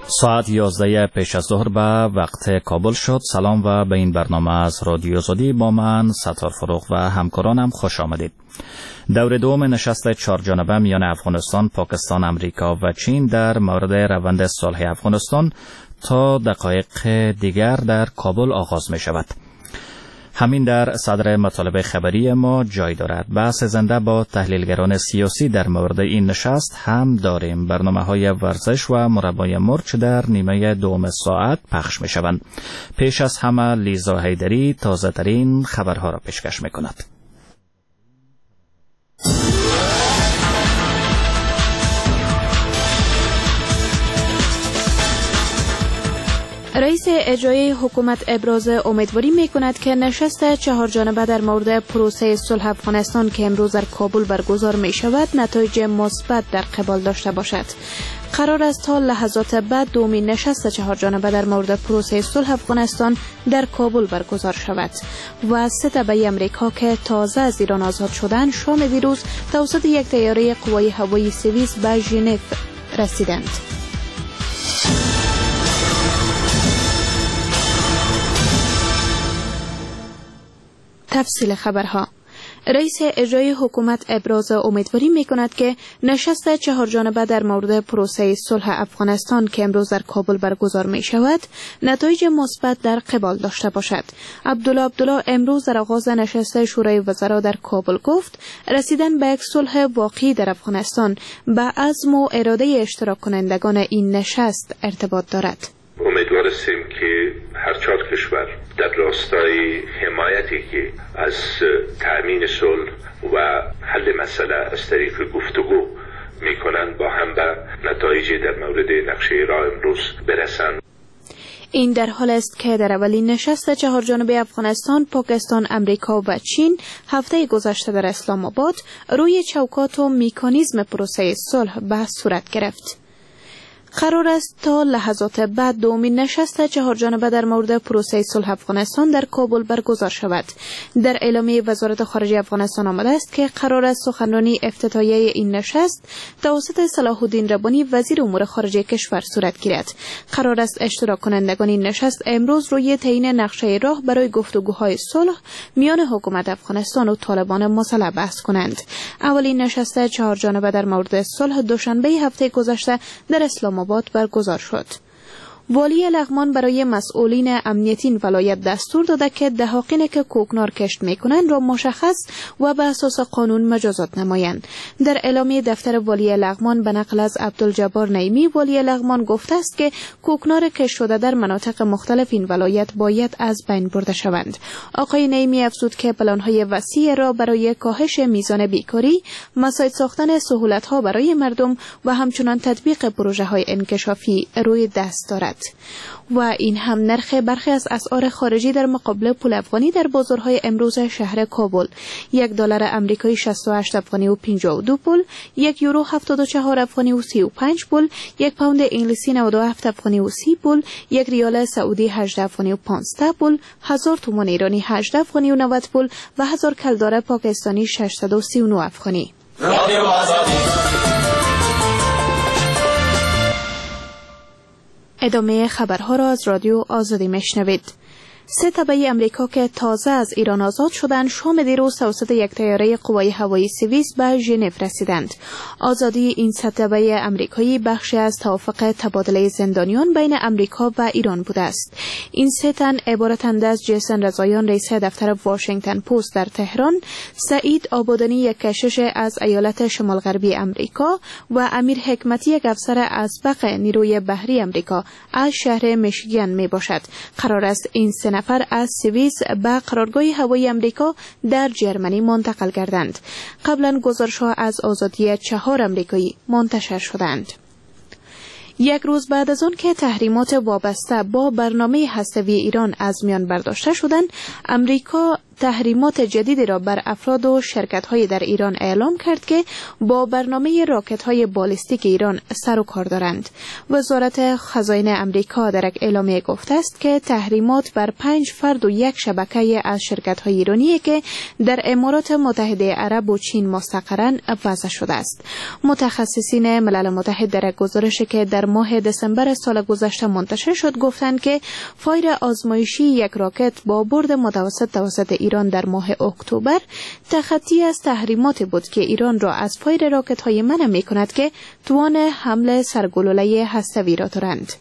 ساعت 11 پیش از ظهر به وقت کابل شد. سلام و به این برنامه از رادیو آزادی با من ستار فروغ و همکارانم خوش آمدید. دور دوم نشست چهارجانبه میان افغانستان، پاکستان، امریکا و چین در مورد روند صلح افغانستان تا دقایق دیگر در کابل آغاز می شود. همین در صدر مطالب خبری ما جای دارد. بحث زنده با تحلیلگران سیاسی در مورد این نشست هم داریم. برنامه‌های ورزش و مربای مرچ در نیمه دوم ساعت پخش می شوند. پیش از همه لیزا حیدری تازه ترین خبرها را پیشکش می کند. رئیس اجرایی حکومت ابراز امیدواری می کند که نشست چهارجانبه در مورد پروسه صلح افغانستان که امروز در کابل برگزار می شود نتایج مثبت در قبال داشته باشد. قرار است تا لحظات بعد دومین نشست چهارجانبه در مورد پروسه صلح افغانستان در کابل برگزار شود و 3 تبعه امریکا که تازه از ایران آزاد شدند شام دیروز توسط یک طیاره قوای هوایی سوئیس به ژنو رسیدند. تفصیل خبرها. رئیس اجرایی حکومت ابراز امیدواری می کند که نشست چهارجانبه در مورد پروسه صلح افغانستان که امروز در کابل برگزار می شود نتایج مثبت در قبال داشته باشد. عبدالله امروز در آغاز نشست شورای وزرا در کابل گفت رسیدن به یک صلح واقعی در افغانستان به عزم و اراده اشتراک کنندگان این نشست ارتباط دارد. امیدوار هستیم که هر 4 کشور در راستای حمایتی که از تأمین صلح و حل مسئله از طریق گفتگو میکنند با هم به نتایج در مورد نقشه راه امروز برسند. این در حال است که در اولین نشست چهارجانبه افغانستان، پاکستان، امریکا و چین هفته گذشته در اسلام آباد روی چوکات و مکانیزم پروسه صلح بحث صورت گرفت. قرار است تا لحظات بعد دومین نشست چهارجانبه در مورد پروسه صلح افغانستان در کابل برگزار شود. در اعلامیه وزارت خارجه افغانستان آمده است که قرار است سخنرانی افتتاحیه این نشست توسط صلاح الدین ربانی وزیر امور خارجه کشور صورت گیرد. قرار است اشتراک کنندگان این نشست امروز روی تعیین نقشه راه برای گفتگوهای صلح میان حکومت افغانستان و طالبان مسلح بحث کنند. اولین نشست چهارجانبه در مورد صلح دوشنبه هفته گذشته در اسلام آباد برگزار شد. والی لغمان برای مسئولین امنیتی این ولایت دستور داده که دهاقین که کوکنار کشت میکنند را مشخص و به اساس قانون مجازات نمایند. در اعلامیه دفتر والی لغمان به نقل از عبدالجبار نعیمی والی لغمان گفته است که کوکنار کشت شده در مناطق مختلف این ولایت باید از بین برده شوند. آقای نعیمی افزود که پلان‌های وسیع را برای کاهش میزان بیکاری، مساعد ساختن سهولت‌ها برای مردم و همچنان تطبیق پروژه‌های انکشافی روی دست دارد. و این هم نرخ برخی از اسعار خارجی در مقابل پول افغانی در بازارهای امروز شهر کابل: $1 آمریکایی 68 افغانی و 52 پول، $1 یورو 74 افغانی و 35 پول، $1 پوند انگلیسی 97 افغانی و 30 پول، $1 ریال سعودی 18 افغانی و 15 پول، 1000 تومان ایرانی 18 افغانی و 90 پول و 1000 کلدار پاکستانی 639 افغانی. ادامه خبرها را از رادیو آزادی میشنوید. 3 تبعه امریکا که تازه از ایران آزاد شدند شام دیروز توسط یک طیاره قوای هوایی سوئیس به ژنو رسیدند. آزادی این 3 تبعه امریکایی بخشی از توافق تبادله زندانیان بین امریکا و ایران بوده است. این 3 تن عبارتند از جیسن رضاییان رئیس دفتر واشنگتن پست در تهران، سعید آبادانی یک کشش از ایالت شمال غربی امریکا و امیر حکمتی یک افسر اسبق نیروی بحری امریکا از شهر میشیگان می باشد. قرار است این 3 نفر از سوئیس به قرارگاه هوایی امریکا در جرمنی منتقل گردند. قبلا گزارش‌ها از آزادی 4 امریکایی منتشر شدند. یک روز بعد از آن که تحریمات وابسته با برنامه هسته‌ای ایران از میان برداشته شدند، امریکا تحریمات جدیدی را بر افراد و شرکت‌های در ایران اعلام کرد که با برنامه راکت‌های بالستیک ایران سر و کار دارند. وزارت خزاین امریکا در یک اعلامیه گفته است که تحریمات بر 5 فرد و یک شبکه از شرکت‌های ایرانی که در امارات متحده عرب و چین مستقراً وضع شده است. متخصصین ملل متحد در گزارشی که در ماه دسامبر سال گذشته منتشر شد گفتند که فایر آزمایشی یک راکت با برد متوسط توسط ایران در ماه اکتبر تخطی از تحریمات بود که ایران را از فایر راکت‌های منع می‌کند که توان حمل سرگلوله هسته‌ای را دارند.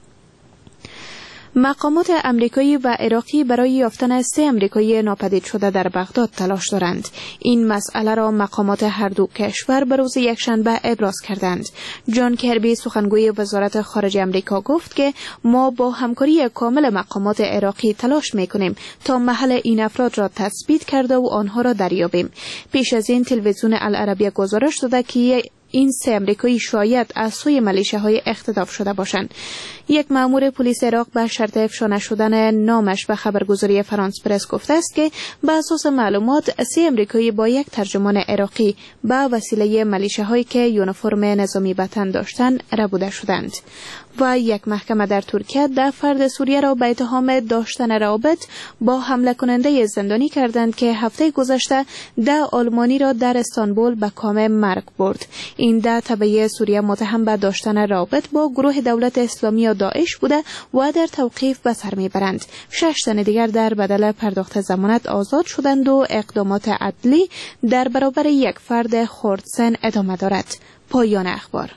مقامات امریکایی و عراقی برای یافتن 3 امریکایی ناپدید شده در بغداد تلاش دارند. این مسئله را مقامات هر دو کشور به روز یکشنبه ابراز کردند. جان کربی سخنگوی وزارت خارجه امریکا گفت که ما با همکاری کامل مقامات عراقی تلاش می‌کنیم تا محل این افراد را تثبیت کرده و آنها را دریابیم. پیش از این تلویزیون العربیه گزارش داده که این 3 امریکایی شاید از سوی ملیشه‌های اختطاف شده باشند. یک مأمور پلیس عراق به شرط افشا نشدن نامش به خبرگزاری فرانس پرس گفته است که به اساس معلومات 3 امریکایی با یک ترجمان عراقی به وسیله ملیشه‌هایی که یونیفرم نظامی به تن داشتند ربوده شدند. و یک محکمه در ترکیه 10 فرد سوریه را به اتهام داشتن روابط با حمله کننده زندانی کردند که هفته گذشته 10 آلمانی را در استانبول به کام مرگ برد. این 10 تبعه سوریه متهم به داشتن روابط با گروه دولت اسلامی یا داعش بوده و در توقیف به سر میبرند. 6 تن دیگر در بدل پرداخت ضمانت آزاد شدند و اقدامات عدلی در برابر یک فرد خردسن ادامه دارد. پایان اخبار.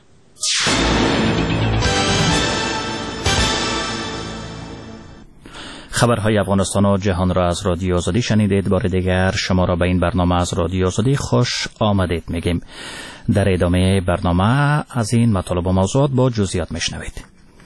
خبرهای افغانستان و جهان را از رادیو آزادی شنیدید. بار دیگر شما را به این برنامه از رادیو آزادی خوش آمدید میگیم. در ادامه برنامه از این مطالب و موضوعات با جزئیات میشنوید.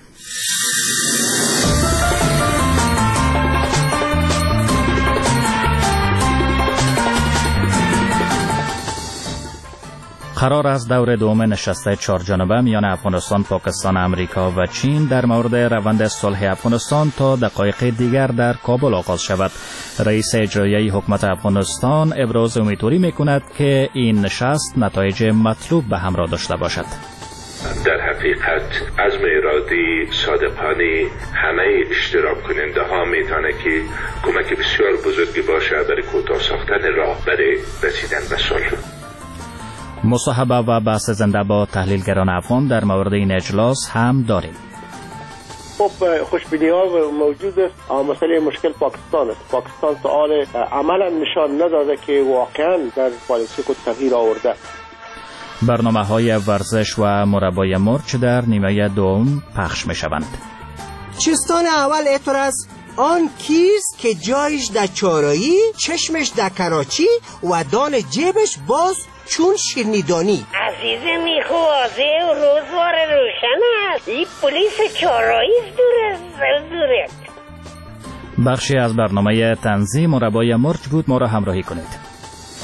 قرار است دور دوم نشست 4 جانبه میان افغانستان، پاکستان، امریکا و چین در مورد روند صلح افغانستان تا دقایق دیگر در کابل آغاز شود. رئیس اجرایی حکومت افغانستان ابراز امیدواری میکند که این نشست نتایج مطلوب به همراه داشته باشد. در حقیقت عزم ارادی صادقانه همه اشتراک کننده ها میتونه که کمک بسیار بزرگی باشه برای کوتاه ساختن راه برای رسیدن به صلح. مصاحبه و بحث زنده با تحلیلگران افغان در مورد این اجلاس هم داریم. خب خوشبینی ها موجود است. مسئله مشکل پاکستان است. پاکستان سؤال عملا نشان نداده که واقعا در پالیسی خود تغییر آورده. برنامه‌های ورزش و مربای مرچ در نیمه دوم پخش می‌شوند. چستان اول اعتراض آن کیست که جایش در چارایی، چشمش در کراچی و دان جیبش باز چون شیرنیدانی. عزیز میخوازه و روزوار روشن است. این پلیس چارایی دوره. بخشی از برنامه تنظیم مربای مرچ بود. ما را همراهی کنید.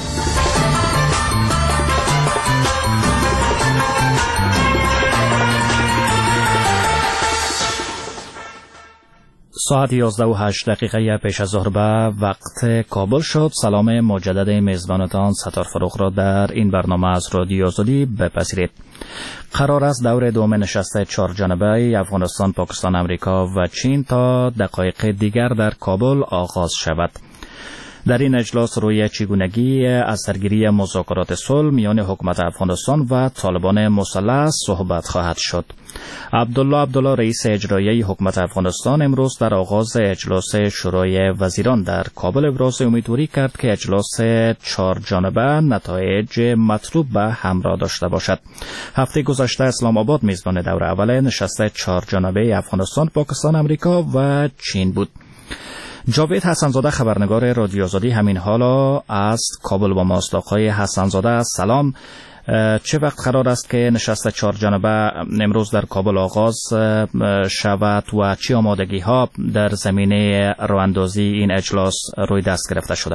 ساعت 11:08 پیش از ظهر به وقت کابل شد. سلام مجدد میزبانتان ستار فروغ را در این برنامه از رادیو آزادی بپذیرید. قرار است دور دوم نشست 4 جانبه افغانستان، پاکستان، امریکا و چین تا دقایق دیگر در کابل آغاز شود. در این اجلاس روی چگونگی از سرگیری مذاکرات صلح میان حکومت افغانستان و طالبان مسلح صحبت خواهد شد. عبدالله رئیس اجرایی حکومت افغانستان امروز در آغاز اجلاس شورای وزیران در کابل ابراز امیدواری کرد که اجلاس 4 جانبه نتایج مطلوب به همراه داشته باشد. هفته گذشته اسلام آباد میزبان دور اول نشست 4 جانبه افغانستان، پاکستان، امریکا و چین بود. جاوید حسنزاده خبرنگار رادیو آزادی همین حالا از کابل با ماست. آقای حسنزاده سلام. چه وقت قرار است که نشست 4 جانبه امروز در کابل آغاز شود و چه آمادگی ها در زمینه راه‌اندازی این اجلاس روی دست گرفته شده؟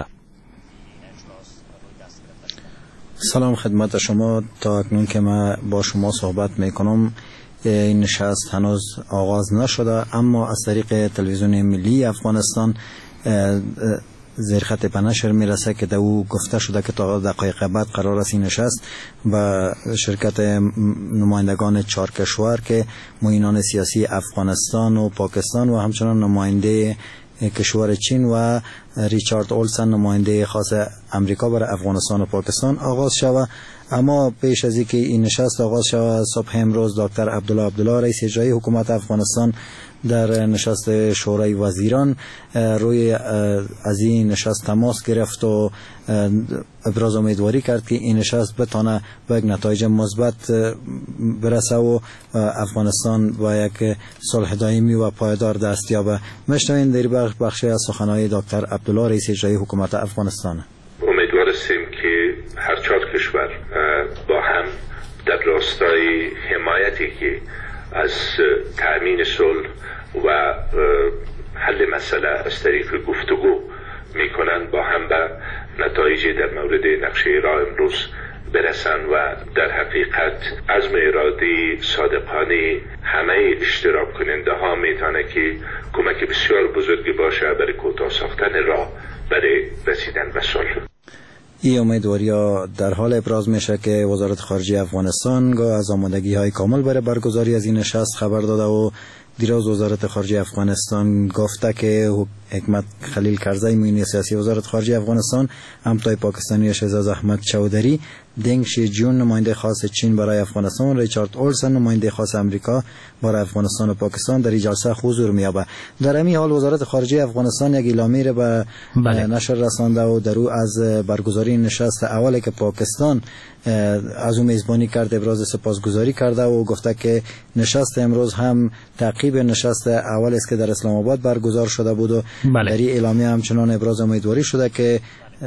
سلام خدمت شما. تا اکنون که من با شما صحبت میکنم این نشست هنوز آغاز نشده، اما از طریق تلویزیون ملی افغانستان زیر خط به نشر میرسه که در او گفته شده که تا دقایق بعد قرار است این نشست و شرکت نمایندگان 4 کشور که معینان سیاسی افغانستان و پاکستان و همچنان نماینده کشور چین و ریچارد اولسن نماینده خاص امریکا برای افغانستان و پاکستان آغاز شود. اما پیش از اینکه این نشست آغاز شود صبح امروز دکتر عبدالله رئیس اجرایی حکومت افغانستان در نشست شورای وزیران روی از این نشست تماس گرفت و ابراز امیدواری کرد که این نشست بتونه به یک نتایج مثبت برسه و افغانستان با یک صلح دائمی و پایدار دست یابه. میشنویم در بخشی از سخنهای دکتر عبدالله رئیس اجرایی حکومت افغانستان. امیدوار هستیم که هر 4 کشور با هم در راستای حمایتی که از تأمین صلح و حل مسئله از طریق گفتگو میکنن با هم به نتایجی در مورد نقشه راه امروز برسن و در حقیقت عزم ارادی صادقانه همه اشتراک کننده ها میتونه که کمک بسیار بزرگی باشه برای کوتاه ساختن راه برای رسیدن به صلح. این امیدواری ها در حال ابراز میشه که وزارت خارجه افغانستان از آمادگی های کامل برای برگزاری از این نشست خبر داده و دیروز وزارت خارجه افغانستان گفته که حکمت خلیل کرزی معین سیاسی وزارت خارجه افغانستان همتای پاکستانی شهزاد احمد چودری، دنگ شیجون نماینده خاص چین برای افغانستان و ریچارد اولسن نماینده خاص امریکا برای افغانستان و پاکستان در این جلسه حضور می‌یابد. در همین حال وزارت خارجه افغانستان یک اعلامیه را به نشر رسانده و در او از برگزاری نشست اولی که پاکستان از اون میزبانی کرد ابراز سپاسگزاری کرده و گفته که نشست امروز هم تعقیب نشست اول است که در اسلام آباد برگزار شده بود و در این اعلامیه همچنان ابراز امیدواری شده که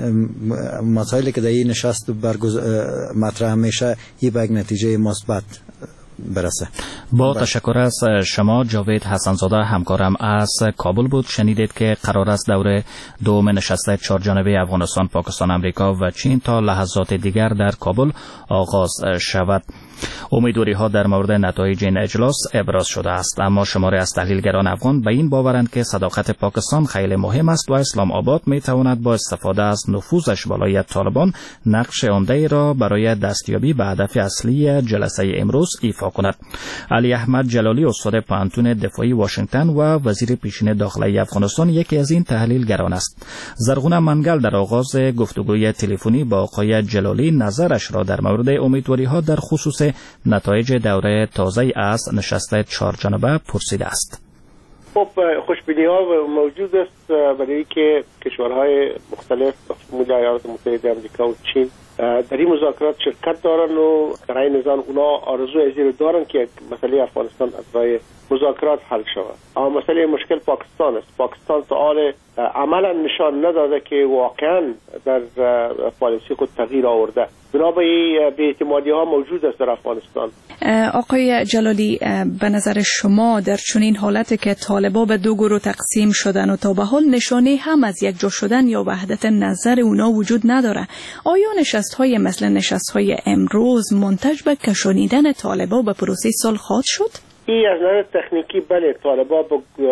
مسائلی که در این نشست مطرح میشه این به یک نتیجه مثبت برسه. با تشکر از شما جاوید حسنزاده، همکارم از کابل بود. شنیدید که قرار است دور دوم نشست 4 جانبه افغانستان، پاکستان، امریکا و چین تا لحظات دیگر در کابل آغاز شود. امیدواری ها در مورد نتایج این اجلاس ابراز شده است، اما شماری از تحلیلگران افغان به این باورند که صداقت پاکستان خیلی مهم است و اسلام آباد می تواند با استفاده از نفوذش بالای طالبان نقش عمده را برای دستیابی به هدف اصلی جلسه امروز ایفا کند. علی احمد جلالی استاد پوهنتون دفاعی واشنگتن و وزیر پیشین داخلی افغانستان یکی از این تحلیلگران است. زرغونه منگل در آغاز گفتگوی تلفنی با آقای جلالی نظرش را در مورد امیدواری ها در خصوص نتایج دوره تازه از نشست 4 جانبه پرسیده است. خب خوشبینی ها موجود است برای که کشورهای مختلف مثل ایالات متحده آمریکا و چین در این مذاکرات شرکت دارن و در این نظام اونا آرزو از این دارن که مسئله افغانستان از راه مذاکرات حل شود. اما مسئله مشکل پاکستان است. پاکستان تا حال عملا نشان نداده که واقعا در پالیسی خود تغییر آورده. بنابراین بی‌اعتمادی ها موجود است در افغانستان. آقای جلالی، به نظر شما در چنین حالتی که طالبان به 2 گروه تقسیم شدن و تا به حال نشانه هم از یک جا شدن یا وحدت نظر اونا وجود نداره، آیا نشست‌های مثل نشست‌های امروز منتج به کشانیدن طالبان به پروسه صلح خواهد شد؟ این از نظر تکنیکی بله، طالبان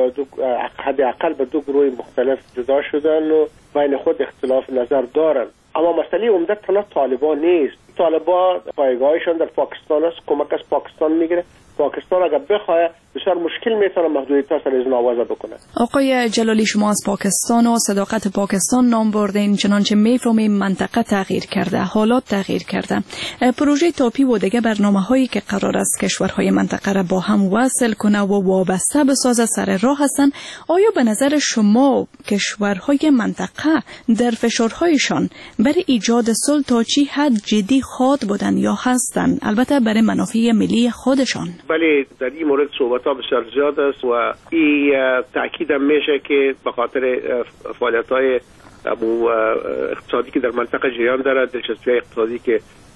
حداقل به 2 گروه مختلف جدا شدن و بین خود اختلاف نظر دارن. اما مسئله عمده تنها طالبان نیست. طالبان پایگاهشان در پاکستان است، کمک از پاکستان میگیره. پاکستان اگر بخواه بسیار مشکل میتونه محدودیت‌ها سر از نوازه بکنه. آقای جلالی، شما از پاکستان و صداقت پاکستان نام بردین، چنانچه میفهمیم منطقه تغییر کرده، حالات تغییر کرده. پروژه تاپی و دیگه برنامه‌هایی که قرار است کشورهای منطقه را با هم وصل کنه و وابسته بسازه سر راه هستند. آیا به نظر شما کشورهای منطقه در فشارهایشان برای ایجاد صلح تا چی حد جدی خواد بودن یا هستند، البته برای منافع ملی خودشان؟ بله، در این مورد صحبت‌ها بسیار زیاد است و این تأکید میشه که به خاطر فعالیت‌های اقتصادی که در منطقه جریان دارد، دلچسپی اقتصادی که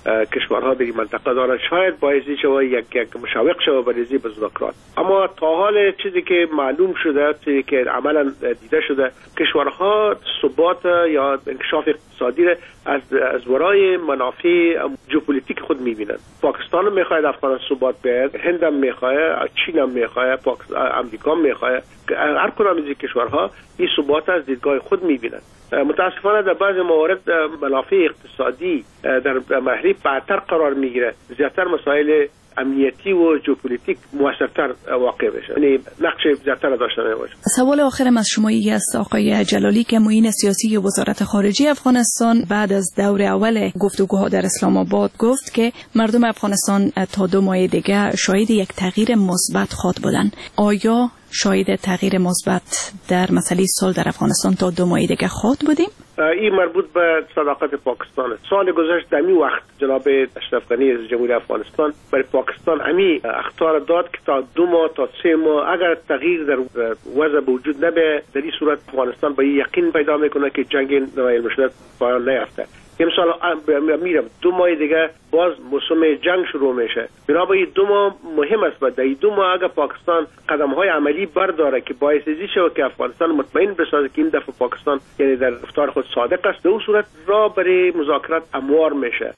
کشورها در این منطقه دارند شاید باعثی شود یک مشوق شود برای مذاکرات. اما تا حال چیزی که معلوم شده، چیزی که عملا دیده شده، کشورها ثبات یا انکشاف اقتصادی از ورای منافع ژئوپلیتیک خود می‌بینند. پاکستان هم می‌خواهد افغانستان ثبات بیاید، هند هم می‌خواهد، چین هم می‌خواهد، امریکا هم می‌خواهد. هر کدام از این کشورها این ثبات از دیدگاه خود می‌بینند. متاسفانه در بعض موارد منافع اقتصادی در محلی بعدتر قرار می‌گیره، زیاتر مسائل امنیتی و ژئوپلیتیک موثرتر واقع بشه، یعنی نقش زیادتر داشته باشه. سوال آخرم از شما این است آقای جلالی که معین سیاسی وزارت خارجه افغانستان بعد از دور اول گفتگوها در اسلام آباد گفت که مردم افغانستان تا 2 ماه دیگه شاهد یک تغییر مثبت خواهد بودند. آیا شاهد تغییر مثبت در مسئله صلح در افغانستان تا 2 ماه دیگه خواهد بودیم؟ این مربوط به صداقت پاکستان. سال گذشته در این وقت جناب اشرف غنی از جمهوری افغانستان برای پاکستان امی اخطار داد که تا 2 ماه تا 3 ماه اگر تغییر در وضع وجود نبه، در این صورت افغانستان با یقین پیدا میکنه که جنگ نوایل مشدد پایان نیافته. امسال میرم 2 ماه دیگه باز موسم جنگ شروع میشه. بنابراین 2 ماه مهم است. بعد این 2 ماه اگر پاکستان قدم‌های عملی برداره که باعث شود که افغانستان مطمئن بسازه که این دفعه پاکستان یعنی در رفتار خود صادق است، در اون صورت راه برای مذاکرات هموار میشه.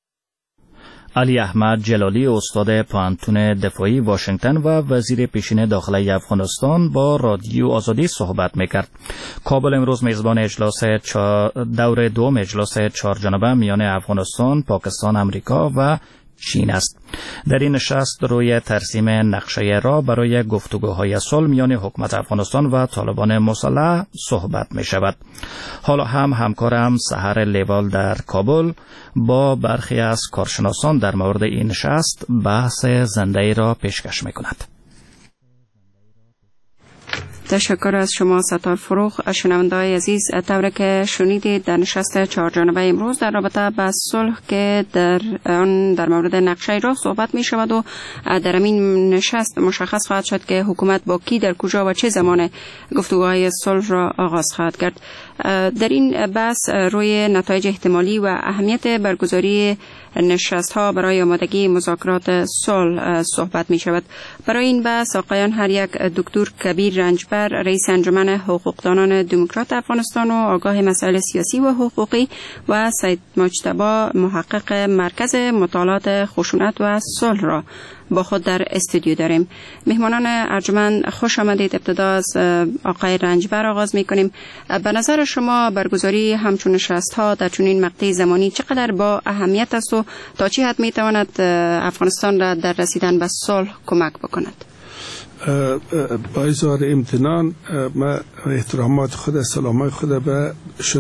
علی احمد جلالی استاد پوهنتون دفاعی واشنگتن و وزیر پیشین داخلی افغانستان با رادیو آزادی صحبت میکرد. کابل امروز میزبان اجلاس دور 2 اجلاس 4 جانبه میان افغانستان، پاکستان، امریکا و چین است. در این نشست روی ترسیم نقشه راه برای گفتگوهای صلح میان حکومت افغانستان و طالبان مسلح صحبت می شود. حالا هم همکارم سحر لیوال در کابل با برخی از کارشناسان در مورد این نشست بحث زنده را پیشکش می کند. تشکر از شما ستار فروغ. شنونده‌های عزیز، طوری که شنیدید در نشست 4 جانبه امروز در رابطه با صلح که در مورد نقشه راه صحبت می شود و در این نشست مشخص خواهد شد که حکومت با کی در کجا و چه زمان گفتگوهای صلح را آغاز خواهد کرد. در این بحث روی نتایج احتمالی و اهمیت برگزاری نشست ها برای آمادگی مذاکرات صلح صحبت می شود. برای این بحث آقایان هر یک دکتر کبیر رنجبر، رئیس انجمن حقوقدانان دموکرات افغانستان و آگاه مسائل سیاسی و حقوقی، و سید مجتبی محقق مرکز مطالعات خشونت و صلح را با خود در استودیو داریم. مهمانان ارجمند خوش آمدید. ابتدا از آقای رنجبر آغاز می کنیم. به نظر شما برگزاری همچون نشست ها در چنین مقطع زمانی چقدر با اهمیت است و تا چه حد می تواند افغانستان را در رسیدن به صلح کمک بکند؟ با اظهار امتنان من احترامات خود، سلامای خود به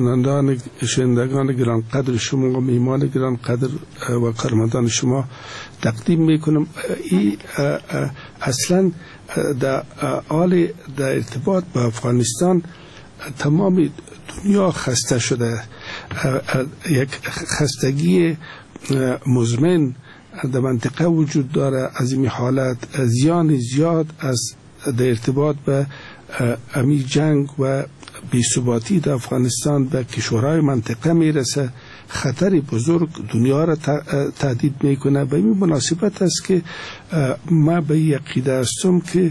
شنوندگان گران قدر شما و میهمان گران قدر و کارمندان شما تقدیم میکنم. این اصلا در حال در ارتباط با افغانستان تمام دنیا خسته شده، یک خستگی مزمن در منطقه وجود داره. از این حالت زیان زیاد از در ارتباط به امی جنگ و بی‌ثباتی در افغانستان به کشورهای منطقه میرسه. خطر بزرگ دنیا را تهدید میکنه. به این مناسبت است که ما به این عقیده هستم که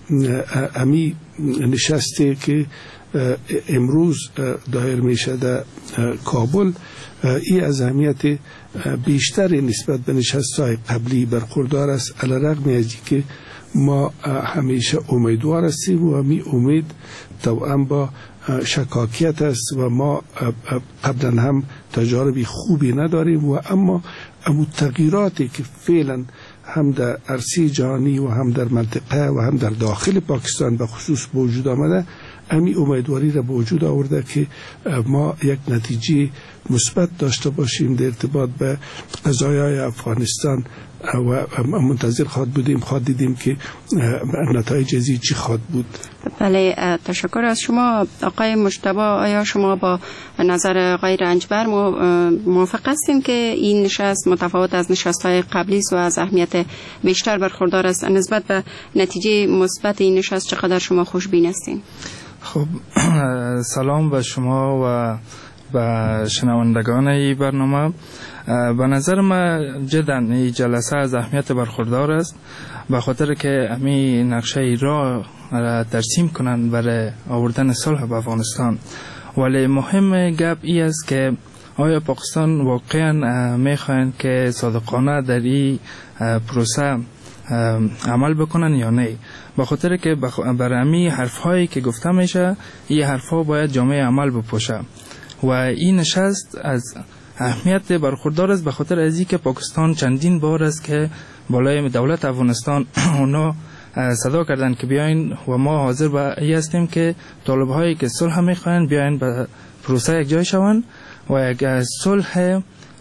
امی نشستی که امروز دایر میشه در کابل این از اهمیت بیشتر نسبت به نشست‌های قبلی برخوردار است، علیرغم از که ما همیشه امیدوار هستیم و همین امید توأم با شکاکیت است و ما قبلا هم تجارب خوبی نداریم و اما تغییراتی که فعلا هم در عرصه جهانی و هم در منطقه و هم در داخل پاکستان به خصوص به وجود آمده، امی امیدواری را به وجود آورده که ما یک نتیجه مثبت داشته باشیم در ارتباط به قضایای افغانستان و منتظر خواهد دیدیم که نتایج ازی چی خواهد بود. بله، تشکر از شما. آقای مجتبی، آیا شما با نظر آقای رنجبر موافق هستیم که این نشست متفاوت از نشست‌های قبلی است و از اهمیت بیشتر برخوردار است؟ نسبت به نتیجه مثبت این نشست چقدر شما خوشبین هستین؟ خب، سلام به شما و به شنوندگان این برنامه. به نظر من جدا این جلسه از اهمیت برخوردار است، به خاطر که امی نقشه راه را ترسیم کنند برای آوردن صلح به افغانستان. ولی مهم گپ ای است که آیا پاکستان واقعا میخواین که صادقانه در این پروسه عمل بکنن یا نه؟ به خاطر که برای امی حرف هایی که گفته میشه، این حرف ها باید جامعه عمل بپوشه و این نشست از اهمیت برخوردار است، به خاطر از اینکه پاکستان چندین بار است که بالای دولت افغانستان اونا صدا کردن که بیاین و ما حاضر به این هستیم که طالب هایی که صلح میخواین بیاین به پروسه یک جای شوند و یک صلح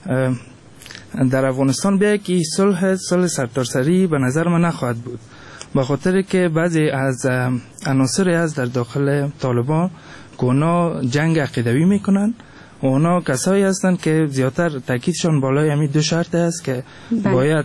در افغانستان بیاین که صلح سرتاسری به نظر من نخواهد بود، به خاطر که بعضی از عناصری از در داخل طالبان که اونا جنگ عقیدوی میکنن و اونا کسایی هستند که زیادتر تاکیدشان بالای همین دو شرط است که باید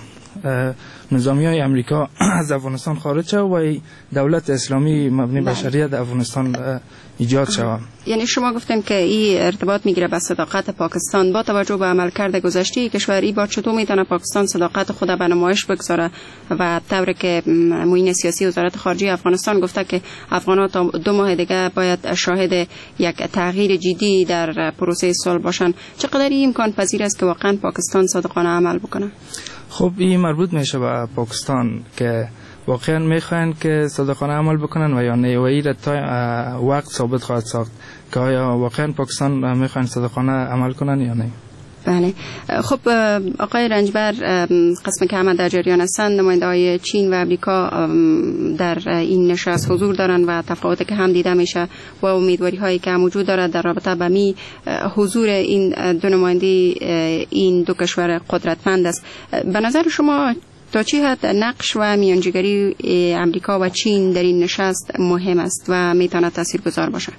نظامی های امریکا از افغانستان خارج شد و دولت اسلامی مبنی بر شریعت افغانستان ایجاد شود. یعنی شما گفتین که این ارتباط میگیره به صداقت پاکستان. با توجه به عملکرد گذشته کشور، با چطور میتونه پاکستان صداقت خود به نمایش بگذاره و طوری که معین سیاسی وزارت خارجه افغانستان گفته که افغان‌ها تا 2 ماه دیگه باید شاهد یک تغییر جدی در پروسه صلح باشن، چقدر این امکان پذیر است که واقعا پاکستان صادقانه عمل بکنه؟ خب این مربوط میشه به پاکستان که واقعا میخواین که صادقانه عمل بکنن و یا نه، و این تا وقت ثابت خواهد ساخت که آیا واقعا پاکستان میخواین صادقانه عمل کنن یا نه. بله. خب آقای رنجبر، قسم که همه در جریان هستند، نماینده های چین و امریکا در این نشست حضور دارند و تفاوتی که هم دیده میشه و امیدواری هایی که موجود دارد در رابطه با حضور این دو نماینده این دو کشور قدرتمند است. به نظر شما تا چه حد نقش و میانجیگری امریکا و چین در این نشست مهم است و میتونه تاثیرگذار باشه؟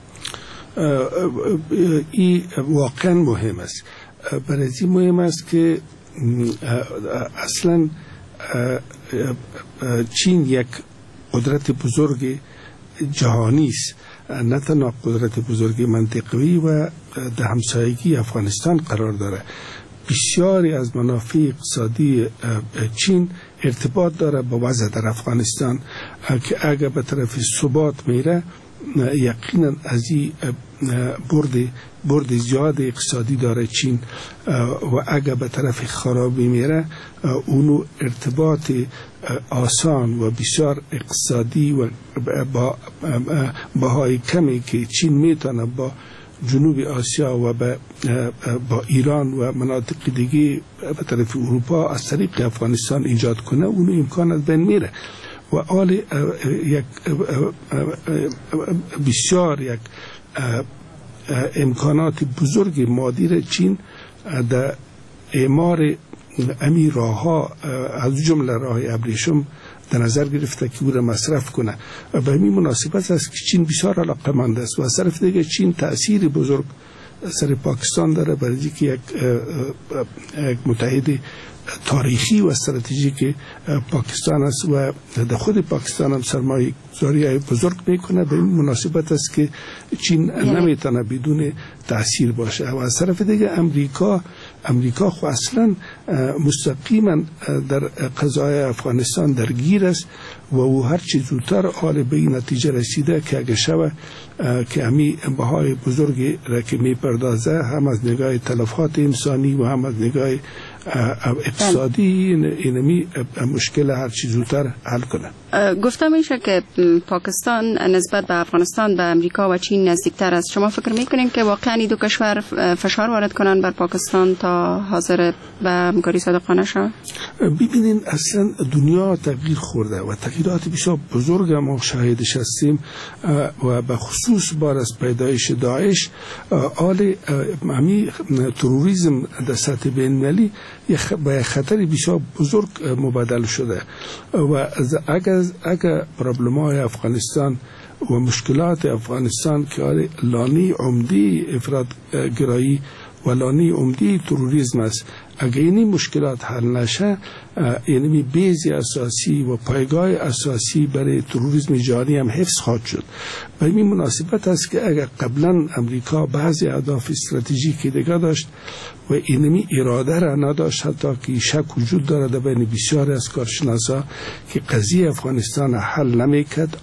این واقعا مهم است. برای این مهم است که اصلا چین یک قدرت بزرگ جهانی است، نه تنها قدرت بزرگ منطقه‌ای و در همسایگی افغانستان قرار داره. بسیاری از منافع اقتصادی چین ارتباط داره با وضع در افغانستان که اگر به طرف ثبات میره یقینا از این برد زیاد اقتصادی داره چین و اگر به طرف خرابی میره اونو ارتباط آسان و بسیار اقتصادی و با های کمی که چین میتونه با جنوب آسیا و با ایران و مناطق دیگه به طرف اروپا از طریق افغانستان ایجاد کنه، اونو امکان از بین میره و آل یک بسیار یک امکانات بزرگ مادی چین در اعمار امی راه ها از جمله راه ابریشم در نظر گرفته که او را مصرف کنه. به این مناسبت است که چین بسیار علاقه‌مند است و از طرف دیگه چین تأثیر بزرگ سر پاکستان داره، برای اینکه یک متحد تاریخی و استراتژیک پاکستان است و در خود پاکستان هم سرمایه گذاری بزرگ میکنه. به این مناسبت است که چین نمیتونه بدون تاثیر باشه. و از طرف دیگه امریکا خو اصلا مستقیما در قضای افغانستان درگیر است و او هر چی زودتر حال به این نتیجه رسیده که اگه شوه که امی بهای بزرگی را که میپردازه هم از نگاه تلفات انسانی و هم از نگاه اقتصادی اینمی مشکل هر چی زودتر حل کنه. گفته میشه که پاکستان نسبت به افغانستان به امریکا و چین نزدیکتر است. شما فکر میکنین که واقعا این دو کشور فشار وارد کنن بر پاکستان تا حاضر به همکاری صادقانه شود؟ ببینین اصلا دنیا تغییر خورده و تغییرات بسیار بزرگ ما شاهدش هستیم و به خصوص بعد از پیدایش داعش آل همی تروریسم در سطح بین‌المللی به خطری بسیار بزرگ مبادل شده و اگر پرابلم‌های افغانستان و مشکلات افغانستان که لانی عمدی افراد گرایی و لانی عمدی تروریسم است اگر این مشکلات حل نشه، یعنی بیز اساسی و پایگاه اساسی برای تروریسم جهانی هم حفظ خواهد شد. به این مناسبت است که اگر قبلا امریکا بعضی اهداف استراتژیکی دیگه داشت و اینمی اراده را نداشت، حتی که شک وجود دارد بین بسیاری از کارشناسا که قضیه افغانستان حل نمیکرد،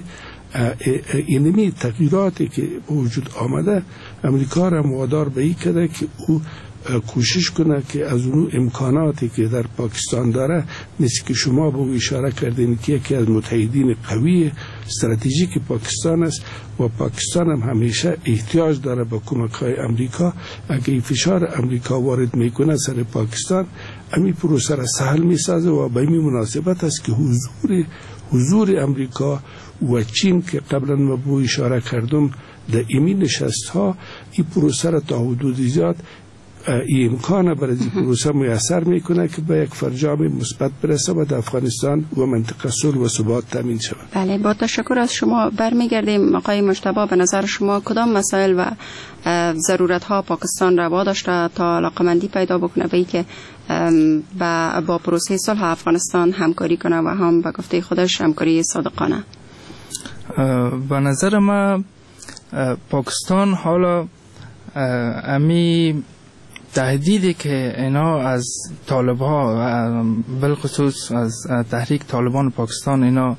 اینمی تغییراتی که وجود آمده امریکا را وادار به این کرده که او کوشش کنه که از اون امکاناتی که در پاکستان داره، مثل که شما به او اشاره کردین که یکی از متحدین قوی استراتژیک پاکستان است و پاکستان هم همیشه احتیاج داره به کمک‌های امریکا. اگه فشار امریکا وارد میکنه سر پاکستان، امی پروسه را سهل میسازه و به این مناسبت است که حضور امریکا و چین که قبلا ما به او اشاره کردم در این نشست ها، این پروسه را تا حدود زیاد این امکان برای این پروسه میسر میکنه که به یک فرجام مثبت برسه و در افغانستان و منطقه صلح و ثبات تامین شود. بله، با تشکر از شما. برمیگردیم آقای مجتبی، به نظر شما کدام مسائل و ضرورت ها پاکستان روا داشته تا علاقمندی پیدا بکنه به اینکه با پروسه صلح افغانستان همکاری کنه و هم به گفته خودش همکاری صادقانه؟ به نظر ما پاکستان حالا امی تهدیدی که اینا از طالب ها، بالخصوص از تحریک طالبان پاکستان، اینا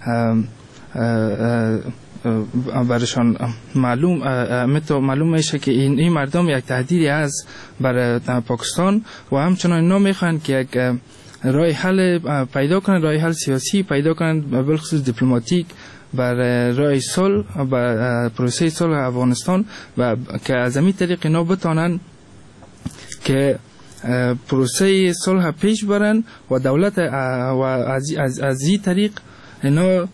برشان معلوم میشه که این مردم یک تهدیدی است برای پاکستان و همچنان اینا میخوان که یک راه حل پیدا کنند، راه حل سیاسی پیدا کنند، بالخصوص دیپلماتیک، بر راه صلح و پروسه صلح افغانستان، و که از این طریق اینا بتانن که پروسه صلح پیش برن و دولت و از این طریق اینا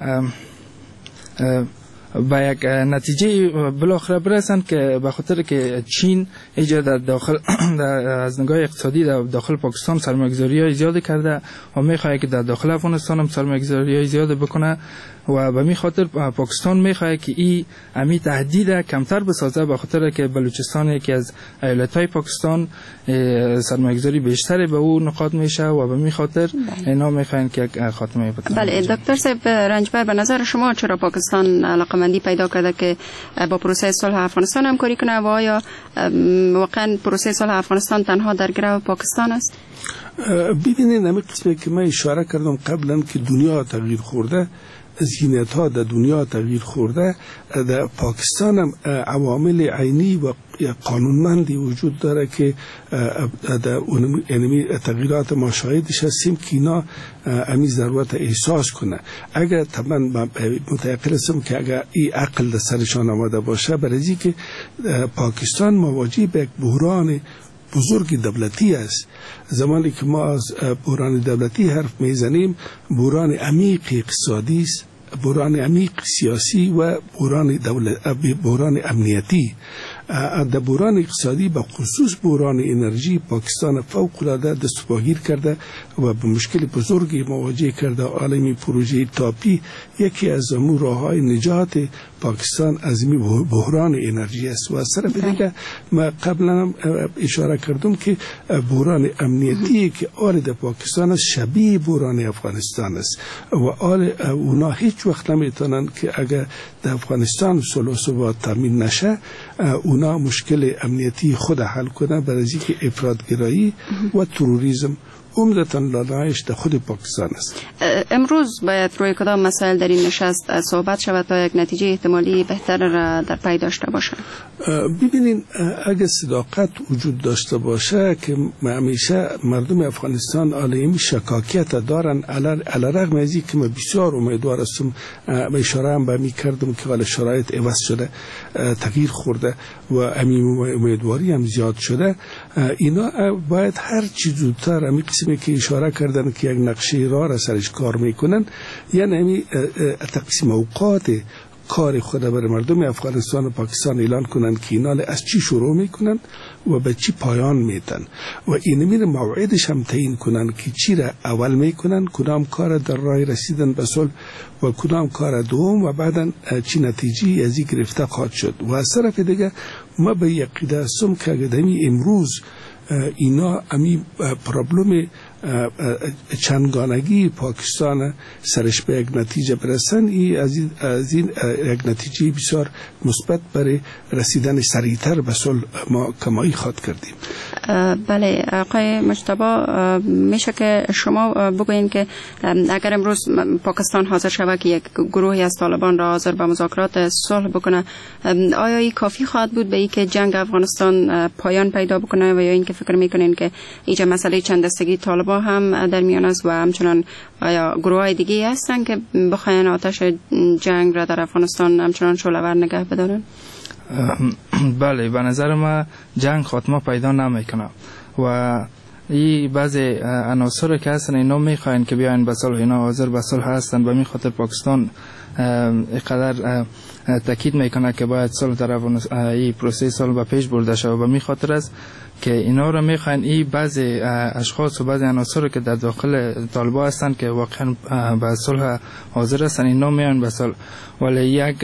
به یک نتیجه بالاخره برسن که به خاطر که چین اینجا در داخل از نگاه اقتصادی در داخل پاکستان سرمایه‌گذاری‌های زیاد کرده و می‌خواد که در داخل افغانستان هم سرمایه‌گذاری‌های زیاد بکنه و به می خاطر پاکستان می‌خواد که این امی تهدید کمتر بسازه، به خاطر که بلوچستان یکی از ایالت‌های پاکستان سرمایه‌گذاری بیشتری به اون نقاط میشه و به می خاطر اینا می‌خوان که خاتمه بده. بله دکتر صاحب رنجبر، به نظر شما چرا پاکستان علاقمندی پیدا کرده که با پروسه صلح افغانستان همکاری کنه و آیا واقعا پروسه صلح افغانستان تنها در گرو پاکستان است؟ ببینید، همین قسمی که من اشاره کردم قبلا که دنیا تغییر خورده، زینت ها در دنیا تغییر خورده، در پاکستان هم عوامل عینی و قانونمندی وجود داره که در اونمی تغییرات ما شاهدش هستیم که اینا امی ضرورت احساس کنه. اگر طبعا متأکد هستم که اگر این عقل در سرشان آمده باشه، برای که پاکستان مواجه به یک بحران بزرگ دولتی است. زمانی که ما از بحران دولتی حرف میزنیم، بحران عمیق اقتصادی است، بحران عمیق سیاسی و بحران امنیتی. در بحران اقتصادی به خصوص بحران انرژی پاکستان فوق‌العاده دستپاگیر کرده و به مشکل بزرگی مواجه کرده. عالمی پروژه تاپی یکی از راه‌های نجات پاکستان از این بحران انرژی است. و از طرف دیگه ما قبلا اشاره کردم که بحران امنیتی که آل در پاکستان است شبیه بحران افغانستان است و اونا هیچ وقت نمیتونن که اگر در افغانستان صلح و ثبات تامین نشه اونا مشکل امنیتی خود حل کنه، برای اینکه افراطگرایی و تروریسم عمدتاً لالایش در خود پاکستان است. امروز باید روی کدام مسائل در این نشست صحبت شود تا یک نتیجه احتمالی بهتر را در پی داشته باشه؟ ببینین، اگر صداقت وجود داشته باشه که همیشه مردم افغانستان علیه شکاکیت دارن، علیرغم از اینکه من بسیار امیدوار هستم، اشاره هم به می کردم که حال شرایط عوض شده، تغییر خورده و امیدواری هم زیاد شده، اینا باید هر چی زودتر همی قسمی که اشاره کردن که یک نقشه راه را سرش کار میکنن، یعنی همی تقسیم اوقات کار خود برای مردم افغانستان و پاکستان اعلان کنند که اینا از چی شروع میکنند و به چی پایان میتن و این میره موعدش هم تعیین کنند که چی را اول میکنند، کدام کار در راه رسیدن به صلح و کدام کار دوم و بعدا چی نتیجه از این گرفته خواهد شد. و از طرف دیگه ما به یقیده هستم که اگر امروز اینا امی پرابلم چندگانگی پاکستان سرش به یک نتیجه برسن، از این یک نتیجه بسیار مثبت برای رسیدن سریعتر به صلح ما کمایی خواد کردیم. بله آقای مجتبی، میشه که شما بگوین که اگر امروز پاکستان حاضر شود که یک گروهی از طالبان را حاضر به مذاکرات صلح بکنه، آیا این کافی خواهد بود به اینکه جنگ افغانستان پایان پیدا بکنه و یا اینکه فکر میکنین که اینجا مسئله چند دستگی طالبان هم در میان است و همچنان آیا گروه‌های دیگه هستن که بخواین آتش جنگ را در افغانستان همچنان شعله‌ور نگه بدارن؟ بله، به نظر ما جنگ خاتمه پیدا نمیکنه و این بعضی عناصر که هستن اینا میخواین که بیاین به صلح، اینا حاضر به صلح هستن. به این خاطر پاکستان اینقدر تاکید میکنه که باید صلح در این پروسه صلح به پیش برده شود. به این خاطر است که اینا رو میخواین این بعضی اشخاص و بعضی عناصر که در داخل طالبان هستن که واقعا به صلح حاضر هستن، اینا میان به صلح. ولی یک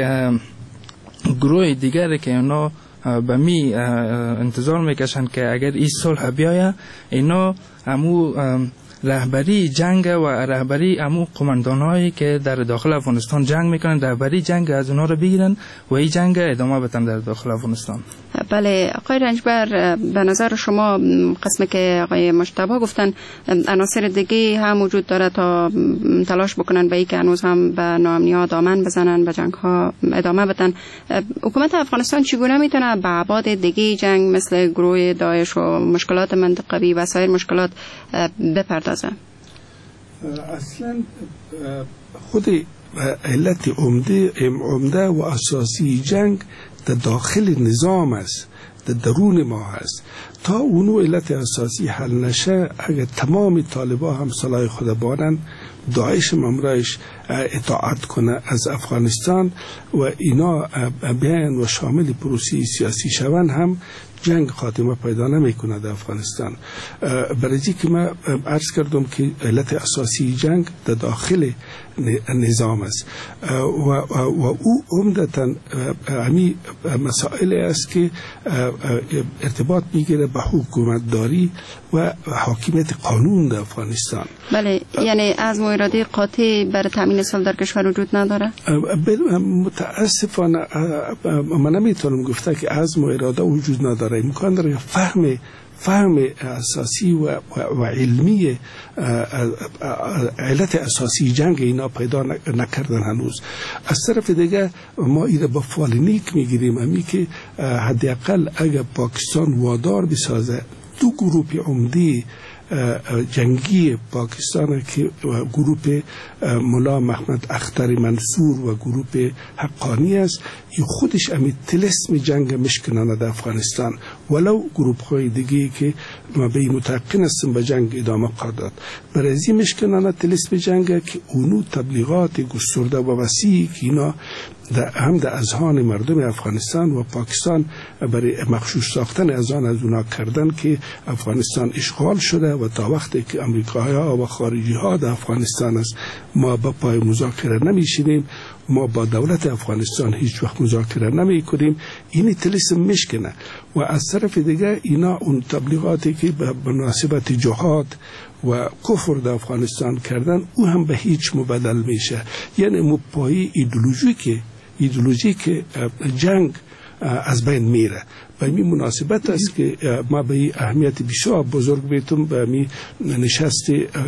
گروه دیگری که اینا به می انتظار میکشن که اگر این صلح بیاید، اینا همو رهبری جنگ و رهبری امو قماندانایی که در داخل افغانستان جنگ میکنن، رهبری جنگ از اونا رو بگیرن و این جنگ ادامه بدن در داخل افغانستان. بله آقای رنجبر، به نظر شما قسمی که آقای مجتبی گفتن عناصر دیگه هم وجود داره تا تلاش بکنن به اینکه هنوز هم به ناامنی‌ها دامن بزنن، به جنگ ها ادامه بدن، حکومت افغانستان چگونه میتونه به ابعاد دیگه جنگ مثل گروه داعش و مشکلات منطقوی و سایر مشکلات بپردازه؟ اصلا خود علت عمده و اساسی جنگ در داخل نظام است، در درون ما هست. تا اونو علت اساسی حل نشه، اگر تمام طالبان هم صلاح خود بارن، داعش ممرایش اطاعت کنه از افغانستان و اینا بیان و شامل پروسی سیاسی شون، هم جنگ خاتمه پیدا نمیکنه در افغانستان. برای که من عرض کردم که علت اساسی جنگ در داخل نظام است و او عمدتاً همی مسائل است که ارتباط میگیره به حکومتداری و حاکمیت قانون در افغانستان. بله، یعنی عزم و اراده قاطع برای تامین صلح در کشور وجود نداره؟ متاسفانه من نمیتونم گفته که عزم و اراده وجود نداره. امکان داره فهم اساسی و علمی علت اساسی جنگ اینا پیدا نکردن هنوز. از طرف دیگه ما ایره با فالنیک میگیریم، امی که حداقل اگر پاکستان وادار بسازه دو گروه عمده جنگی پاکستان که گروه ملا محمد اختر منصور و گروه حقانی است، این خودش امی طلسم جنگ مشکنانه در افغانستان، ولو گروه های دیگه که ما به متقن هستیم به جنگ ادامه قادات. برای این مشکنانه طلسم جنگ که اونو تبلیغات گسترده و وسیعی که اینا هم در اذهان مردم افغانستان و پاکستان برای مخشوش ساختن از اونا کردن که افغانستان اشغال شده و تا وقتی که امریکایی ها و خارجی ها در افغانستان است ما با پای مذاکره نمیشینیم، ما با دولت افغانستان هیچ وقت مذاکره نمی کنیم. این طلسم مشکنه. و از طرف دیگه اینا اون تبلیغاتی که به مناسبت جهاد و کفر در افغانستان کردن، او هم به هیچ مبدل میشه. یعنی مپایی ایدئولوژی که جنگ از بین میره. به این مناسبت است که ما به این اهمیت بسیار بزرگ بیتم به این نشست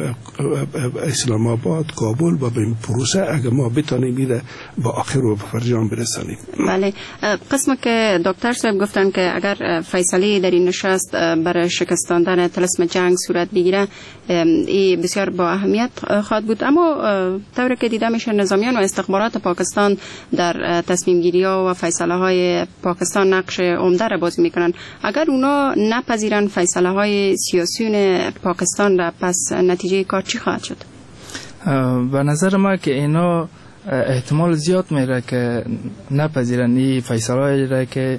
اسلام آباد، کابل و به این پروسه اگر ما بتانیم میره با آخر و به فرجام برسانیم. بله، قسم که دکتر صاحب گفتن که اگر فیصله در این نشست برای شکستاندن طلسم جنگ صورت بگیره، این بسیار با اهمیت خواهد بود. اما طوری که دیده میشه نظامیان و استخبارات پاکستان در تصمیم گیری ها و فیصله های پاکستان نقش عمده را بازی میکنن. اگر اونا نپذیرن فیصله های سیاسیون پاکستان را، پس نتیجه کار چی خواهد شد؟ به نظر ما که اینا احتمال زیاد میره که نپذیرن این فیصله را که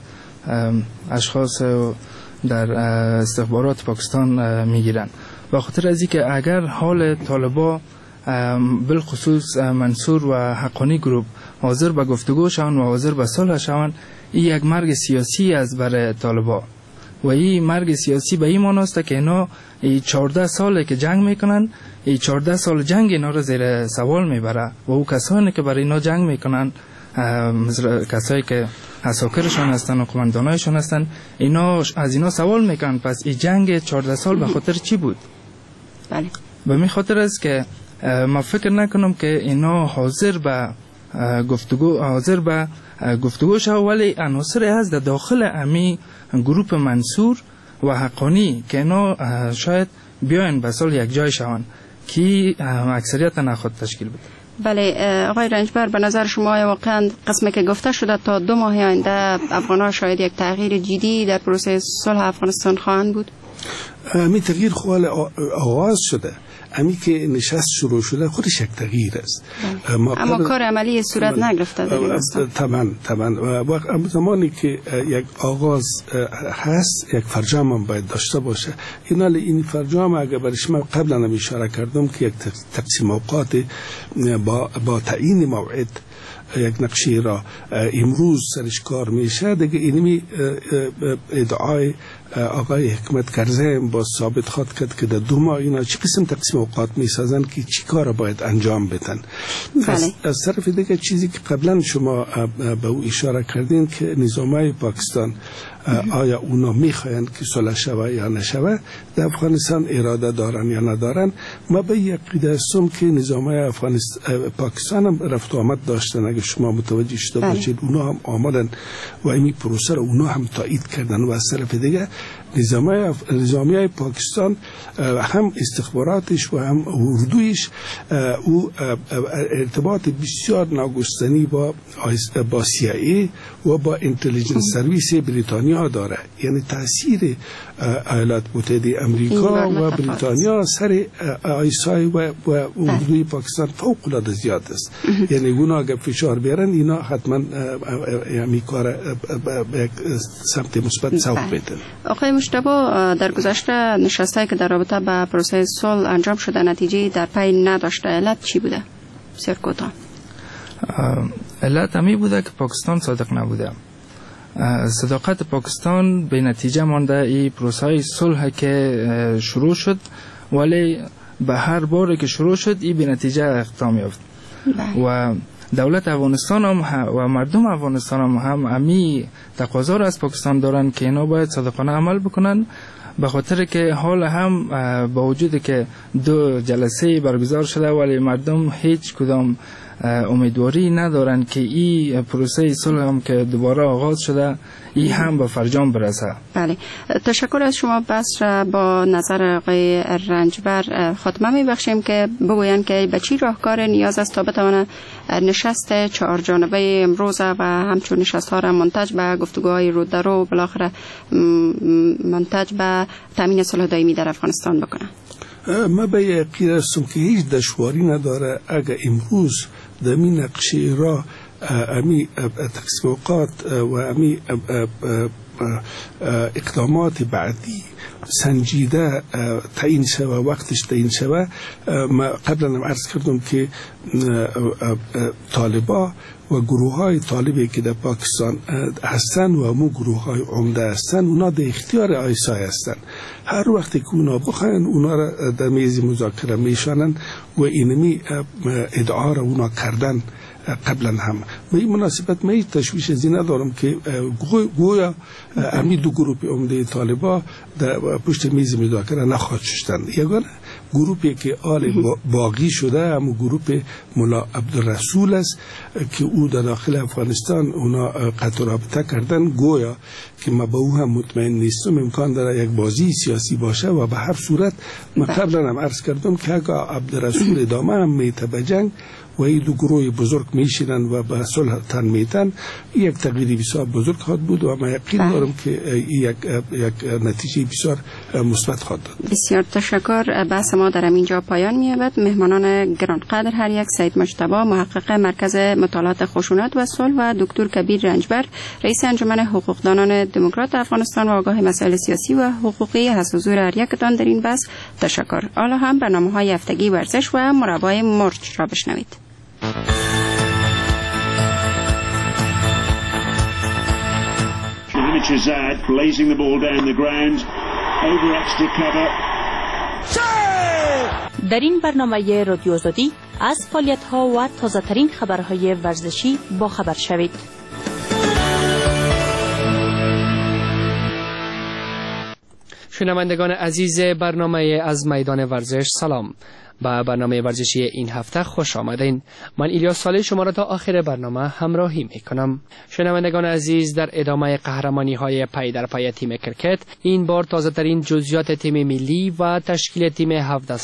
اشخاص در استخبارات پاکستان میگیرن. به خاطر از اینکه اگر حال طالبان بالخصوص منصور و حقانی گروپ حاضر به گفتگو شوند و حاضر به صلح شوند، این یک مرگ سیاسی است برای طالبان. و این مرگ سیاسی به این معناست که اینا 14 ساله که جنگ میکنن، این 14 سال جنگ اینا رو زیر سوال میبره و او کسانی که برای اینا جنگ میکنن، کسایی که اساکرشان هستن و قماندانایشان هستن، اینا از اینا سوال میکنن پس این جنگ 14 سال به خاطر چی بود؟ بله، به می خاطر است که ما فکر نکنم که اینا حاضر به گفتگو شو، ولی عناصر از در داخل امی گروپ منصور و حقانی که اینا شاید بیاین به سال یک جای شوند که اکثریت نخواد تشکیل بده. بله آقای رنجبر، به نظر شما واقعا قسمی که گفته شده تا 2 ماه آینده افغان‌ها شاید یک تغییر جدی در پروسه صلح افغانستان خواهند بود؟ می تغییر خوال آغاز شده، امی که نشست شروع شده خودش یک تغییر است. اما کار عملی صورت نگرفته طبعا زمانی که یک آغاز هست یک فرجام هم باید داشته باشه. این فرجام اگر برش من قبلا هم اشاره کردم که یک تقسیم اوقات با تعیین موعد یک نقشه را امروز سرش کار میشه دیگه. اینمی ادعای آقای حکمت کرزی با ثابت خواد کرد که در 2 ماه اینا چه قسم تقسیم اوقات میسازن که چی کار باید انجام بدن. از طرف دیگه چیزی که قبلا شما به او اشاره کردین که نظامای پاکستان آیا اونا میخواین که صلح شوه یا نشوه، در افغانستان اراده دارن یا ندارن. ما به یقیده هستم که نظامای پاکستان هم رفت و آمد داشتن. اگه شما متوجه شده باشید اونا هم آمدن و این پروسه رو اونا هم تایید کردن. و از طرف دیگه نظامیای پاکستان هم استخباراتش و هم اردویش او ارتباط بسیار ناگفتنی با CIA و با اینتلیجنس سرویس بریتانیا داره. یعنی تاثیر ایالات متحده امریکا و بریتانیا سر آیسای و اردوی پاکستان فوق العاده زیاد است. یعنی اونا اگر فشار بیارن اینا حتما یعنی کار یک سمت مثبت سوق بدن. آقای مجتبی، در گذشته نشسته‌ای که در رابطه با پروسه صلح انجام شده نتیجه در پی نداشته، علت چی بوده؟ بسیار کوتاه. علت همی بوده که پاکستان صادق نبوده. صداقت پاکستان به نتیجه مانده این پروسه صلح که شروع شد، ولی به هر بار که شروع شد این به نتیجه اختتام یافت. و دولت افغانستان هم و مردم افغانستان هم امی تقاضا را از پاکستان دارن که اینا باید صادقانه عمل بکنن، به خاطر که حال هم با وجود که 2 جلسه برگزار شده ولی مردم هیچ کدام امیدواری ندارن که این پروسه صلح هم که دوباره آغاز شده این هم به فرجام برسه. بله، تشکر از شما. بس با نظر آقای رنجبر خاتمه میبخشیم که بگوین که به چی راهکار نیاز است تا بتوانه نشست 4 جانبه امروز و همچون نشست ها را منتج به گفتگوهای رودرو بالاخره منتج به تامین صلح دائمی در افغانستان بکنه. ما به یقین هستم که هیچ دشواری نداره اگر امروز در این نقشه را امی تقسیمات و امی اقدامات بعدی سنجیده تعیین شوه، وقتش تعیین شوه. ما قبلا هم عرض کردم که طالبا و گروه های طالبی که در پاکستان هستن و همون گروه های عمده هستن اونا در اختیار آیسای هستن. هر وقتی که اونا بخواین اونا را در میز مذاکره میشانن و اینمی ادعا را اونا کردن قبلا هم. به این مناسبت من تشویش ازی ندارم که گویا امی 2 گروپ عمده طالبا در پشت میز مذاکره نخواهد شدن. یگانه گروپی که آل باقی شده هم گروپ ملا عبدالرسول است که او در داخل افغانستان اونا قطع رابطه کردن. گویا که ما با او هم مطمئن نیستم، امکان داره یک بازی سیاسی باشه و به هر صورت من قبلا هم عرض کردم که اگر عبدالرسول ادامه هم میته به جنگ و این 2 گروه بزرگ میشینن و به صلح تن میتن، یک تغییری بسیار بزرگ خواهد بود و من یقین دارم که یک نتیجه بسیار مثبت خواهد داد. بسیار تشکر. بحث ما در اینجا پایان می‌یابد. مهمانان گرانقدر هر یک: سید مجتبی، محقق مرکز مطالعات خشونت و صلح، و دکتر کبیر رنجبر، رئیس انجمن حقوقدانان دموکرات افغانستان و آگاه مسائل سیاسی و حقوقی، از حضور هر یکتان در این بحث تشکر. حالا هم برنامه‌های هفتگی ورزش و مربای مرج را بشنوید. Chazad blazing the ball down the ground over extra cover. در این برنامه رادیو آزادی از فعالیت‌ها و تازه‌ترین خبرهای ورزشی باخبر شوید. شنوندگان عزیز برنامه از میدان ورزش سلام. با برنامه ورزشی این هفته خوش آمدین. من ایلیاس صالح شما را تا آخر برنامه همراهی میکنم. شنوندگان عزیز، در ادامه قهرمانی های پی در پی تیم کرکت، این بار تازه ترین جزئیات تیم ملی و تشکیل تیم 17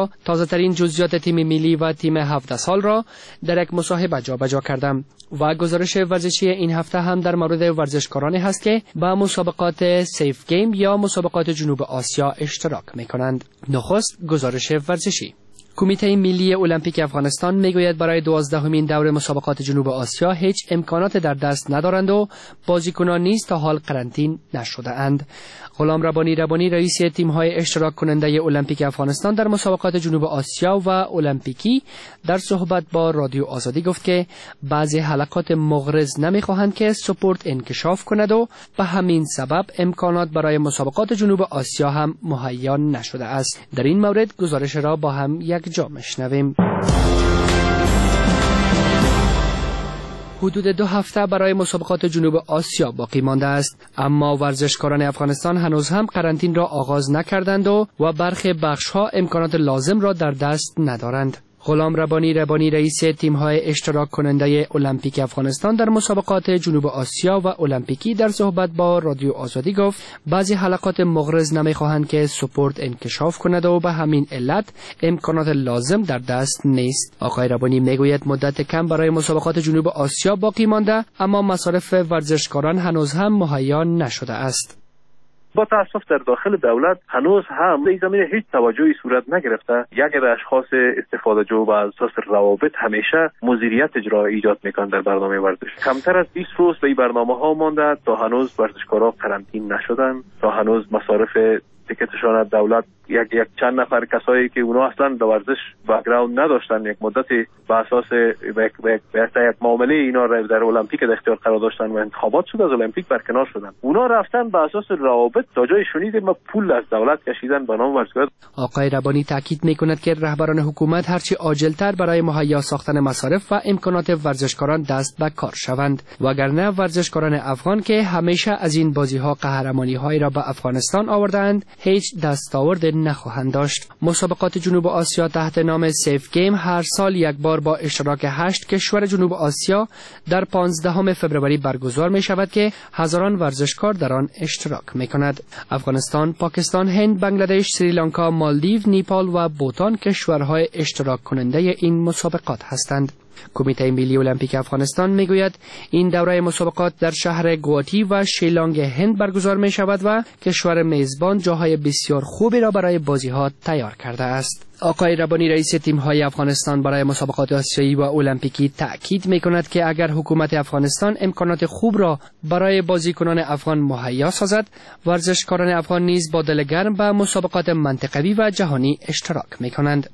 سال را در یک مصاحبه جابجا کردم و گزارش ورزشی این هفته هم در مورد ورزشکارانی هست که با مسابقات سیف گیم یا مسابقات جنوب آسیا اشتراک میکنند. نخست گزارش ورزشی. کمیته ملی المپیک افغانستان میگوید برای 12مین دور مسابقات جنوب آسیا هیچ امکانات در دست ندارند و بازیکنان نیز تا حال قرنطین نشده اند. غلام ربانی رئیس تیم‌های اشتراک کننده المپیک افغانستان در مسابقات جنوب آسیا و المپیکی در صحبت با رادیو آزادی گفت که بعضی حلقات مغرض نمی‌خواهند که سپورت انکشاف کند و به همین سبب امکانات برای مسابقات جنوب آسیا هم مهیا نشده است. در این مورد گزارش را با هم یک جا میشنویم. حدود 2 هفته برای مسابقات جنوب آسیا باقی مانده است، اما ورزشکاران افغانستان هنوز هم قرنطین را آغاز نکردند و برخی بخش‌ها امکانات لازم را در دست ندارند. غلام ربانی رئیس تیم‌های اشتراک کننده المپیک افغانستان در مسابقات جنوب آسیا و المپیکی در صحبت با رادیو آزادی گفت بعضی حلقات مغرض نمی‌خواهند که سپورت انکشاف کند و به همین علت امکانات لازم در دست نیست. آقای ربانی میگوید مدت کم برای مسابقات جنوب آسیا باقی مانده، اما مصارف ورزشکاران هنوز هم مهیا نشده است. با تاسف در داخل دولت هنوز هم در این زمینه هیچ توجهی صورت نگرفته. یک اشخاص استفاده جو و اساس روابط همیشه مدیریت اجرا ایجاد میکنند در برنامه ورزش. کمتر از 20 روز به این برنامه‌ها مانده تا هنوز ورزشکارا قرنطین نشدن، تا هنوز مصارف تیکتشان از دولت یک چند نفر کسایی که اونا اصلا به ورزش بک‌گراند نداشتن، یک مدتی به اساس یک معامله اینا را در المپیک در اختیار قرار داشتن و انتخابات شد از المپیک برکنار شدن. اونا رفتن به اساس روابط تا جای شنید ما پول از دولت کشیدن به نام ورزشکار. آقای ربانی تاکید میکند که رهبران حکومت هرچی عاجلتر برای مهیا ساختن مصارف و امکانات ورزشکاران دست به کار شوند، وگرنه ورزشکاران افغان که همیشه از این بازی‌ها قهرمانی‌هایی را به افغانستان آوردند هیچ دستاورد نخواهند داشت. مسابقات جنوب آسیا تحت نام سیف گیم هر سال یک بار با اشتراک 8 کشور جنوب آسیا در 15 فوریه برگزار می شود که هزاران ورزشکار در آن اشتراک می کند. افغانستان، پاکستان، هند، بنگلادش، سریلانکا، مالدیو، نیپال و بوتان کشورهای اشتراک کننده این مسابقات هستند. کمیته ملی المپیک افغانستان میگوید این دوره مسابقات در شهر گواتی و شیلانگ هند برگزار می شود و کشور میزبان جاهای بسیار خوبی را برای بازی‌ها تیار کرده است. آقای ربانی رئیس تیم‌های افغانستان برای مسابقات آسیایی و المپیکی تأکید می‌کند که اگر حکومت افغانستان امکانات خوب را برای بازیکنان افغان مهیا سازد، ورزشکاران افغان نیز با دل گرم به مسابقات منطقوی و جهانی اشتراک می‌کنند.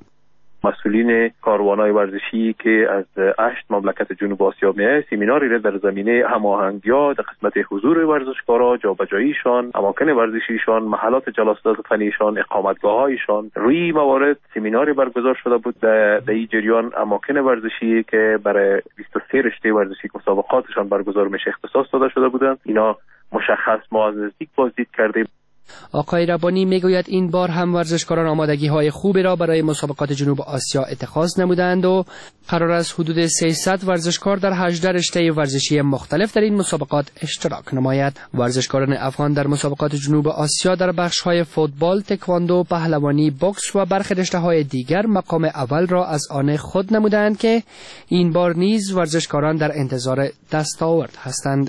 مسئولین کاروان‌های ورزشی که از 8 مملکت جنوب آسیا میاد سمیناری را در زمینه هماهنگی‌ها در قسمت حضور ورزشکارا، جابجاییشان، اماکن ورزشیشان، محلات جلسات فنیشان، اقامتگاه‌هایشان، روی موارد سمیناری برگزار شده بود. در این جریان اماکن ورزشی که برای 23 رشته ورزشی مسابقاتشان برگزار میشه اختصاص داده شده بودند. اینا مشخص ما از نزدیک بازدید کردیم. آقای ربانی میگوید این بار هم ورزشکاران آمادگی‌های خوبی را برای مسابقات جنوب آسیا اتخاذ نمودند و قرار است حدود 300 ورزشکار در 18 رشته ورزشی مختلف در این مسابقات اشتراک نماید. ورزشکاران افغان در مسابقات جنوب آسیا در بخش‌های فوتبال، تکواندو، پهلوانی، بوکس و برخی رشته‌های دیگر مقام اول را از آن خود نمودند که این بار نیز ورزشکاران در انتظار دستاورد هستند.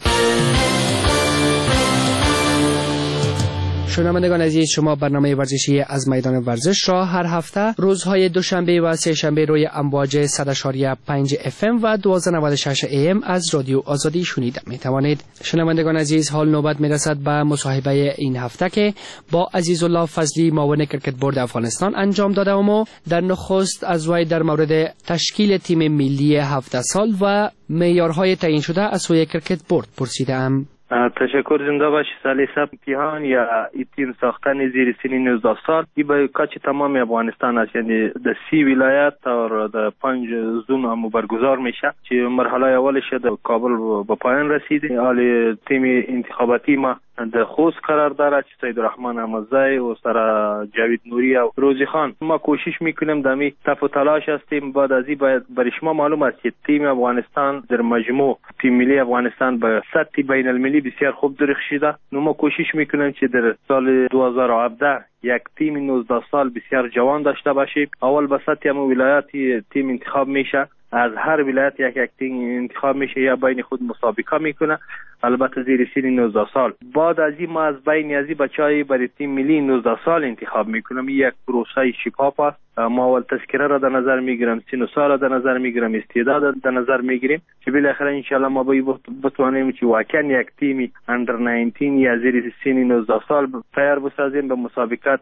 شنوندگان عزیز، شما برنامه ورزشی از میدان ورزش را هر هفته روزهای دوشنبه و سه شنبه روی امواج 100.5 FM و 1296 AM از رادیو آزادی شنیده می توانید. شنوندگان عزیز، حال نوبت می رسد به مصاحبه این هفته که با عزیزالله فضلی معاون کرکت بورد افغانستان انجام داده و در نخست از وی در مورد تشکیل تیم ملی 17 سال و معیارهای تعیین شده از سوی کرکت بورد پرسیدم. تشکر، زنده باشی. سالیسه امتحان یا تیم ساختن زیر سن 19 سال ای به کاچ تمام افغانستان است، یعنی در 30 ولایت و در 5 زون هم برگزار میشه که مرحله اولش در کابل به پایان رسیده. حال تیم انتخاباتی ما در خوست قرار داره که سید الرحمن احمدزی و سر جاوید نوری و روزی خان. ما کوشش میکنیم دمی تف و تلاش هستیم. بعد از این باید برای شما معلوم است که تیم افغانستان در مجموع تیم ملی افغانستان به سطح بین المللی بسیار خوب درخشیده. ما کوشش میکنیم که در سال 2017 یک تیم 19 سال بسیار جوان داشته باشیم. اول به سطح همون ولایتی تیم انتخاب میشه، از هر ولایت یک تیم انتخاب میشه یا بین خود مسابقه میکنه، البته زیر سن 19 سال. بعد از این ما از بین از این بچهای برای تیم ملی 19 سال انتخاب میکنم. یک پروسه شفاف است. ما اول تذکره را در نظر میگیرم، سن و سال را در نظر میگیرم، استعداد در نظر میگیریم که بالاخره ان شاء الله ما بتوانیم که واقعا یک تیم اندر 19 یا زیر سن 19 سال تیار بسازیم به مسابقات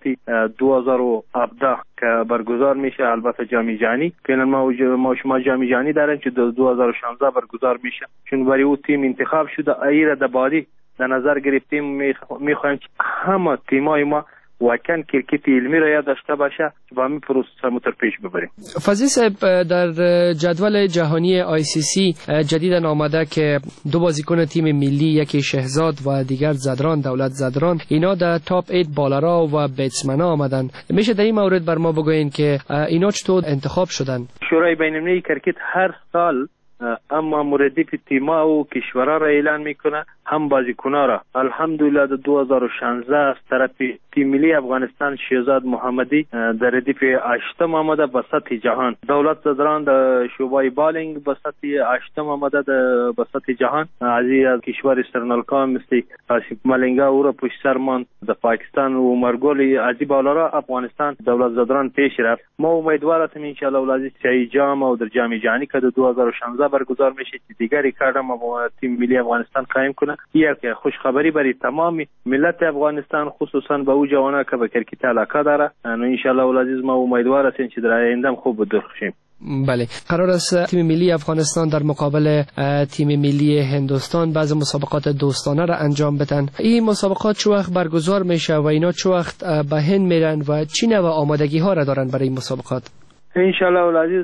2017 که برگزار میشه. البته جام جهانی فعلا ما شما جام جهانی داریم که 2016 برگزار میشه، چون برای او تیم انتخاب شده. ایره در بعدی در نظر گرفتیم میخوایم که همه تیمای ما واقعا کرکت علمی را یاد داشته باشه که با همین پروسه متر پیش ببریم. فضلی صاحب، در جدول جهانی ICC جدیداً آمده که 2 بازیکن تیم ملی، یکی شهزاد و دیگر زدران، دولت زدران، اینا در تاپ 8 بالرها و بیتسمن آمدن. میشه در این مورد بر ما بگوین که اینا چطور انتخاب شدن؟ شورای بین المللی کرکت هر سال اما مردف تیما و کشورها را اعلان میکنه، هم بازیکنها را. الحمدلله در 2016 از طرف تیم ملی افغانستان شهزاد محمدی در ردیف 8 آمده به سطح جهان. دولت زدران در شعبه بالینگ به سطح 8 آمده به سطح جهان. از کشور سرنالکا مثل آسیف ملنگا او را پشت سر ماند. در پاکستان و مرگولی از بالا را افغانستان دولت زدران پیش رفت. ما امیدوار هستیم ان شاء الله ولازم سعی جام و در جام جهانی که در 2016 برگزار میشه که دیگر ریکارد ما با تیم ملی افغانستان قائم کنه. یک خوش خبری برای تمام ملت افغانستان، خصوصا به او جوانا که به کرکت علاقه داره. ان شاء الله العزیز ما امیدوار هستیم که در آینده خوب درخشیم. بله، قرار است تیم ملی افغانستان در مقابل تیم ملی هندوستان بعض مسابقات دوستانه را انجام بدن. این مسابقات چه وقت برگزار میشه و اینا چه وقت به هند میرن و چی نوع آمادگی ها را دارن برای این مسابقات؟ ان شاء الله العزیز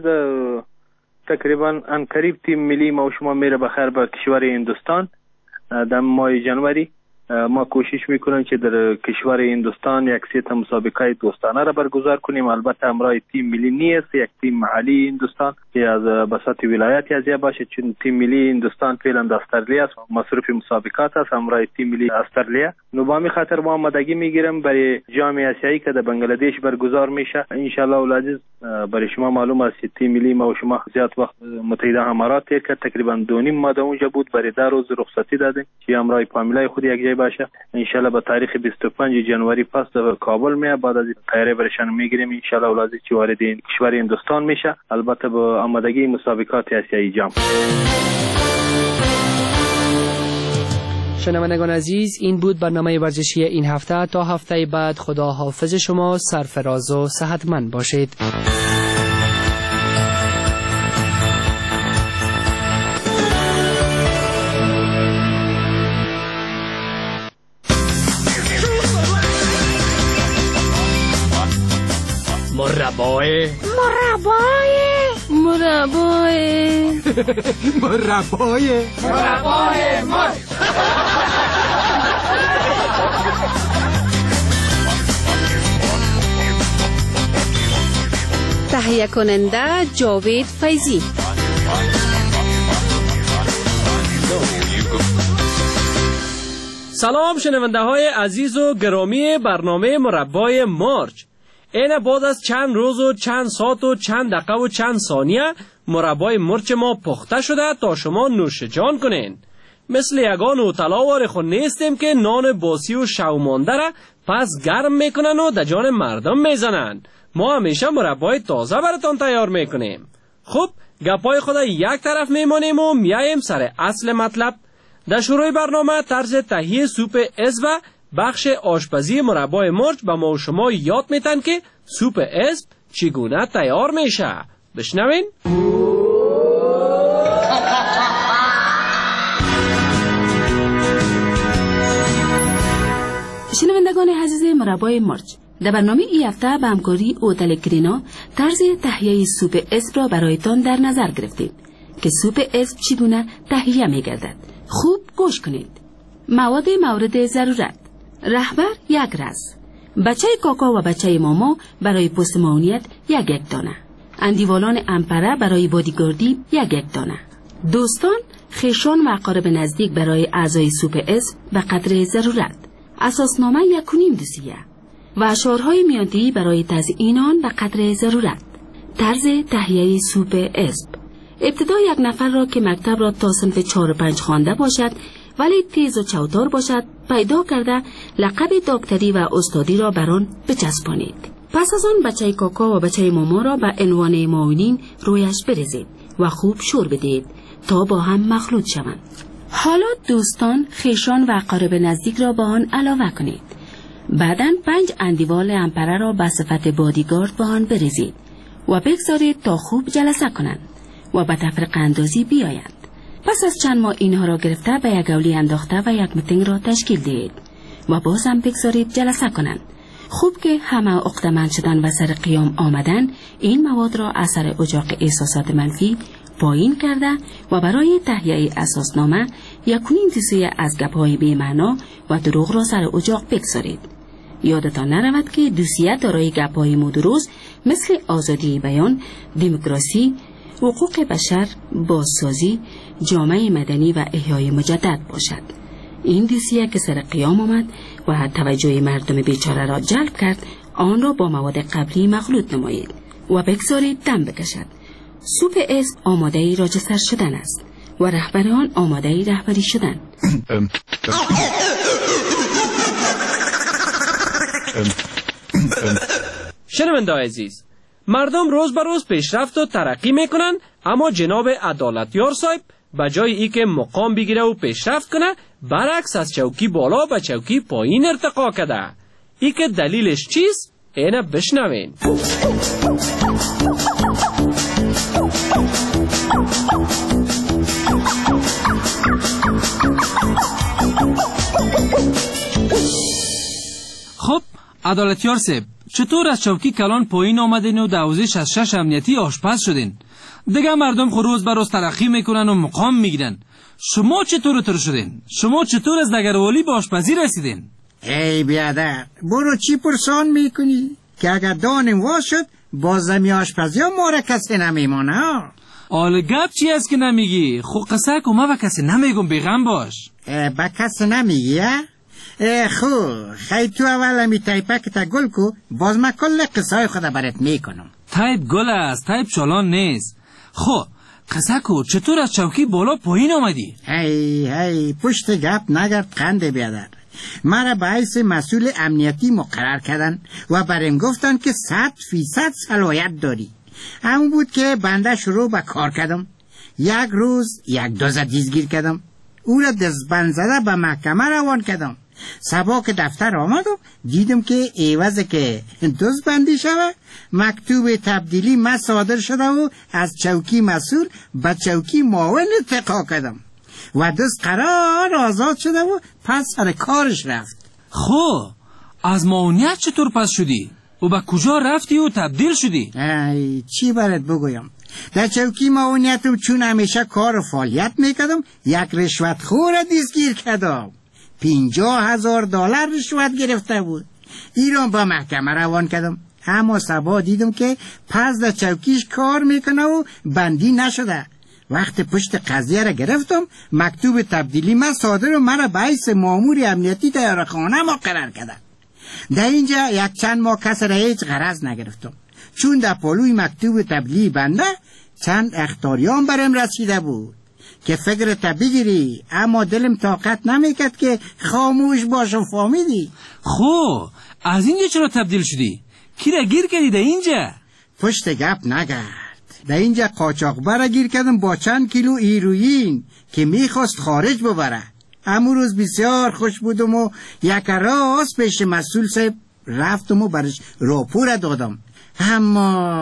تقریبا قریب تیم ملی ما و شما میره بخیر به کشور هندوستان در ماه جنوری. ما کوشش میکنیم که در کشور هندوستان یک سری مسابقه دوستانه را برگزار کنیم. البته همراه تیم ملی نیست، یک تیم محلی هندوستان که از بساط ولایتی از باشه، چون تیم ملی هندوستان فعلا در استرالیا است، مصروف مسابقات است همراه تیم ملی استرالیا. نو با همین خاطر ما آمادگی میگیریم برای جام آسیایی که در بنگلادش برگزار میشه. ان شاء الله العزیز برای شما معلوم است که تیم ملی ما و شما زیاد وقت متحده امارات که تقریبا 2.5 ماه اونجا بود، برای 10 روز رخصتی دادیم که همراه فامیلای خود یک جای باشه. ان شاء الله به تاریخ 25 جنوری پس در کابل میاد. بعد از تیاری برشان میگیریم ان شاء الله العزیز که وارد کشور هندوستان میشه، البته با آمادگی مسابقات آسیایی جام. شنوندگان عزیز، این بود برنامه ورزشی این هفته. تا هفته بعد خدا حافظ شما، سرفراز و صحتمند باشید. مربای تهیه کننده جاوید فیضی. سلام شنونده های عزیز و گرامی برنامه مربای مارچ. این بعد از چند روز و چند ساعت و چند دقیقه و چند ثانیه مربای مرچ ما پخته شده تا شما نوش جان کنین. مثل یگان و تلاوار خود نیستیم که نان باسی و شومانده را پس گرم میکنن و در جان مردم میزنن. ما همیشه مربای تازه براتان تیار میکنیم. خب گپای خود یک طرف میمانیم و میاییم سر اصل مطلب. در شروع برنامه طرز تهیه سوپ اسب بخش آشپزی مربای مرچ به ما و شما یاد میتن که سوپ اسب چگونه تیار میشه. بشنوین. مربای مرچ. در برنامه این هفته به همکاری هتل کرینا طرز تهیه سوپ اسب را برایتان در نظر گرفتیم که سوپ اسب چگونه تهیه می گردد. خوب گوش کنید. مواد مورد ضرورت: رهبر 1 رز، بچه کاکا و بچه ماما برای پست معاونیت 1 دانه، اندیوالان امپره برای بادیگاردی 1 دانه، دوستان، خویشان و اقارب نزدیک برای اعضای سوپ اسب به قدر ضرورت، اساسنامه 1.5 دوسیه و اشعارهای میانتهی برای تزیین آن به قدر ضرورت. طرز تهیه سوپ اسب: ابتدا 1 نفر را که مکتب را تا صنف 4 و 5 خوانده باشد ولی تیز و چوتار باشد پیدا کرده لقب دکتری و استادی را بر آن بچسبانید. پس از آن بچه کاکا و بچه ماما را به عنوان معاونین رویش بریزید و خوب شور بدهید تا با هم مخلوط شوند. حالا دوستان، خویشان و اقارب نزدیک را با آن علاوه کنید. بعداً 5 اندیوال امپره را به صفت بادیگارد با آن بریزید و بگذارید تا خوب جلسه کنند و به تفرقه اندازی بیایند. پس از چند ماه اینها را گرفته به یک گولی انداخته و یک میتینگ را تشکیل دهید و باز هم بگذارید جلسه کنند. خوب که همه عقده‌مند شدن و سر قیام آمدن، این مواد را اثر اجاق احساسات منفی پایین کرده و برای تهیه اساسنامه 1.5 دوسیه از گپ‌های بی‌معنا و دروغ را سر اجاق بگذارید. یادتان نرود که دوسیه دارای گپ‌های مدروس مثل آزادی بیان، دموکراسی، حقوق بشر، بازسازی، جامعه مدنی و احیای مجدد باشد. این دوسیه که سر قیام آمد و توجه مردم بیچاره را جلب کرد، آن را با مواد قبلی مخلوط نمایید و بگذارید دم بکشد. سوپ اسب آماده راجسر شدن است و رهبر آن آماده رهبری شدن. شنونده عزیز، مردم روز به روز پیشرفت و ترقی میکنن، اما جناب عدالتیار صاحب به جای ای که مقام بگیره و پیشرفت کنه، برعکس از چوکی بالا به چوکی پایین ارتقا کرده. ای که دلیلش چیست؟ اینه بشنوین. خب عدالتیار صاحب، چطور از چوکی کلان پایین آمدین و 12 از 6 امنیتی آشپز شدین؟ دیگه مردم خود روز بر روز ترقی میکنن و مقام میگیرن. شما چطور شدین؟ شما چطور از دگروالی به آشپزی رسیدین؟ ای بیادر، برو چی پرسان میکنی؟ که اگر دانم واز شد باز زمی آشپزی ها ما را کسی نمیمانه. آل گپ چی است که نمیگی؟ خو قصه که ما به کسی نمیگم، بیغم باش. به کسی نمیگی؟ خو خیلی تو اول همی تایپک تا گل کو، باز من کل قصه خود برات میکنم. تایپ گل است، تایپ چالان نیست. خو قصه کو چطور از چوکی بالا پایین آمدی؟ هی پشت گپ نگرد قنده بیادر. مرا به حیث مسئول امنیتی مقرر کردن و برم گفتن که 100% صلاحیت داری. همون بود که بنده شروع به کار کردم. یک روز 1 دوز دیزگیر کردم، او را دزبند زده به محکمه روان کردم. صبح که دفتر آمدم دیدم که عوض که دزبندی شود مکتوب تبدیلی من صادر شده و از چوکی مسئول به چوکی معاون ارتقا کردم و دزد قرار آزاد شده و پس سر کارش رفت. خب از معاونیت چطور پس شدی؟ و به کجا رفتی و تبدیل شدی؟ چی برات بگویم؟ در چوکی معاونیتم چون همیشه کار و فعالیت میکردم، یک رشوت خور دستگیر کردم. $50,000 رشوت گرفته بود. ایران با محکمه روان کردم، اما صبح دیدم که پس در چوکیش کار میکنه و بندی نشده. وقت پشت قضیه را گرفتم، مکتوب تبدیلی من صادر و مرا به حیث مامور امنیتی در خانه مقرر کردن. در اینجا یک چند ماه کس را هیچ غرض نگرفتم، چون در پالوی مکتوب تبدیلی بنده چند اخطاریان برم رسیده بود که فکرت بگیری، اما دلم طاقت نمیکرد که خاموش باشم. فهمیدی؟ خب از اینجا چرا تبدیل شدی؟ کی را گیر کردی در اینجا؟ پشت گپ نگرد. در اینجا قاچاقبر را گیر کردم با چند کیلو هیروئین که میخواست خارج ببره. امروز بسیار خوش بودم و یک راست پیش مسئول صاحب رفتم و برش راپور دادم.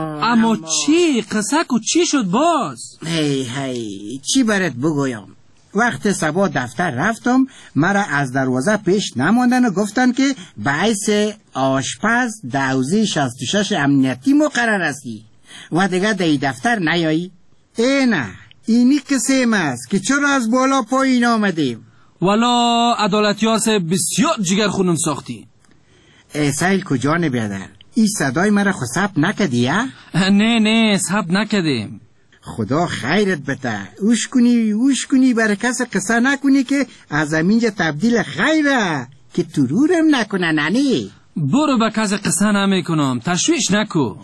اما چی؟ قصه کو چی شد باز؟ هی چی برات بگویم؟ وقت صبح دفتر رفتم، مرا از دروازه پیش نماندن و گفتن که باعث آشپز دوزی 66 امنیتی مقرر هستی و دیگه دی دفتر نیایی. نه اینی قسم است که چرا از بالا پایین آمدیم. والا عدالتیار صاحب بسیار جگر خونم ساختی. سایل کجا بیادر؟ این صدای مرا خود ثبت نکدی یا؟ نه ثبت نکدیم. خدا خیرت بده. اوش کنی برای کس قصه نکنی که از اینجا تبدیل خیره که ترورم نکنه. ننی برو به کس قصه نمیکنم، تشویش نکو.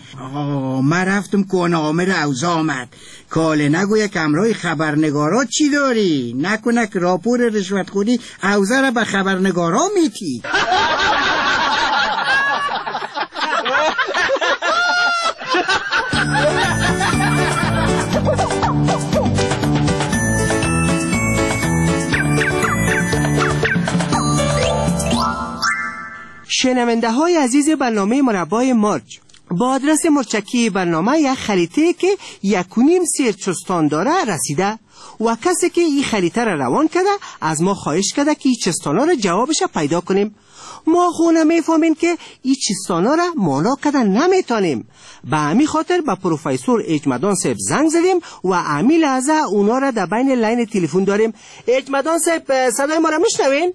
شنونده های عزیز برنامه مربای مارچ، با آدرس مرچکی برنامه یک خریطه که 1.5 سیر چستان داره رسیده و کسی که این خریطه را روان کرده از ما خواهش کرده که این چستانا را جوابش پیدا کنیم. ما خونه میفهمیم که این چستانا را مانا کردن نمیتانیم. به همین خاطر به پروفیسور اجمدان صاحب زنگ زدیم و همین لحظه اونا را در بین لاین تلفن داریم. اجمدان صاحب صدای ما را میشنوین؟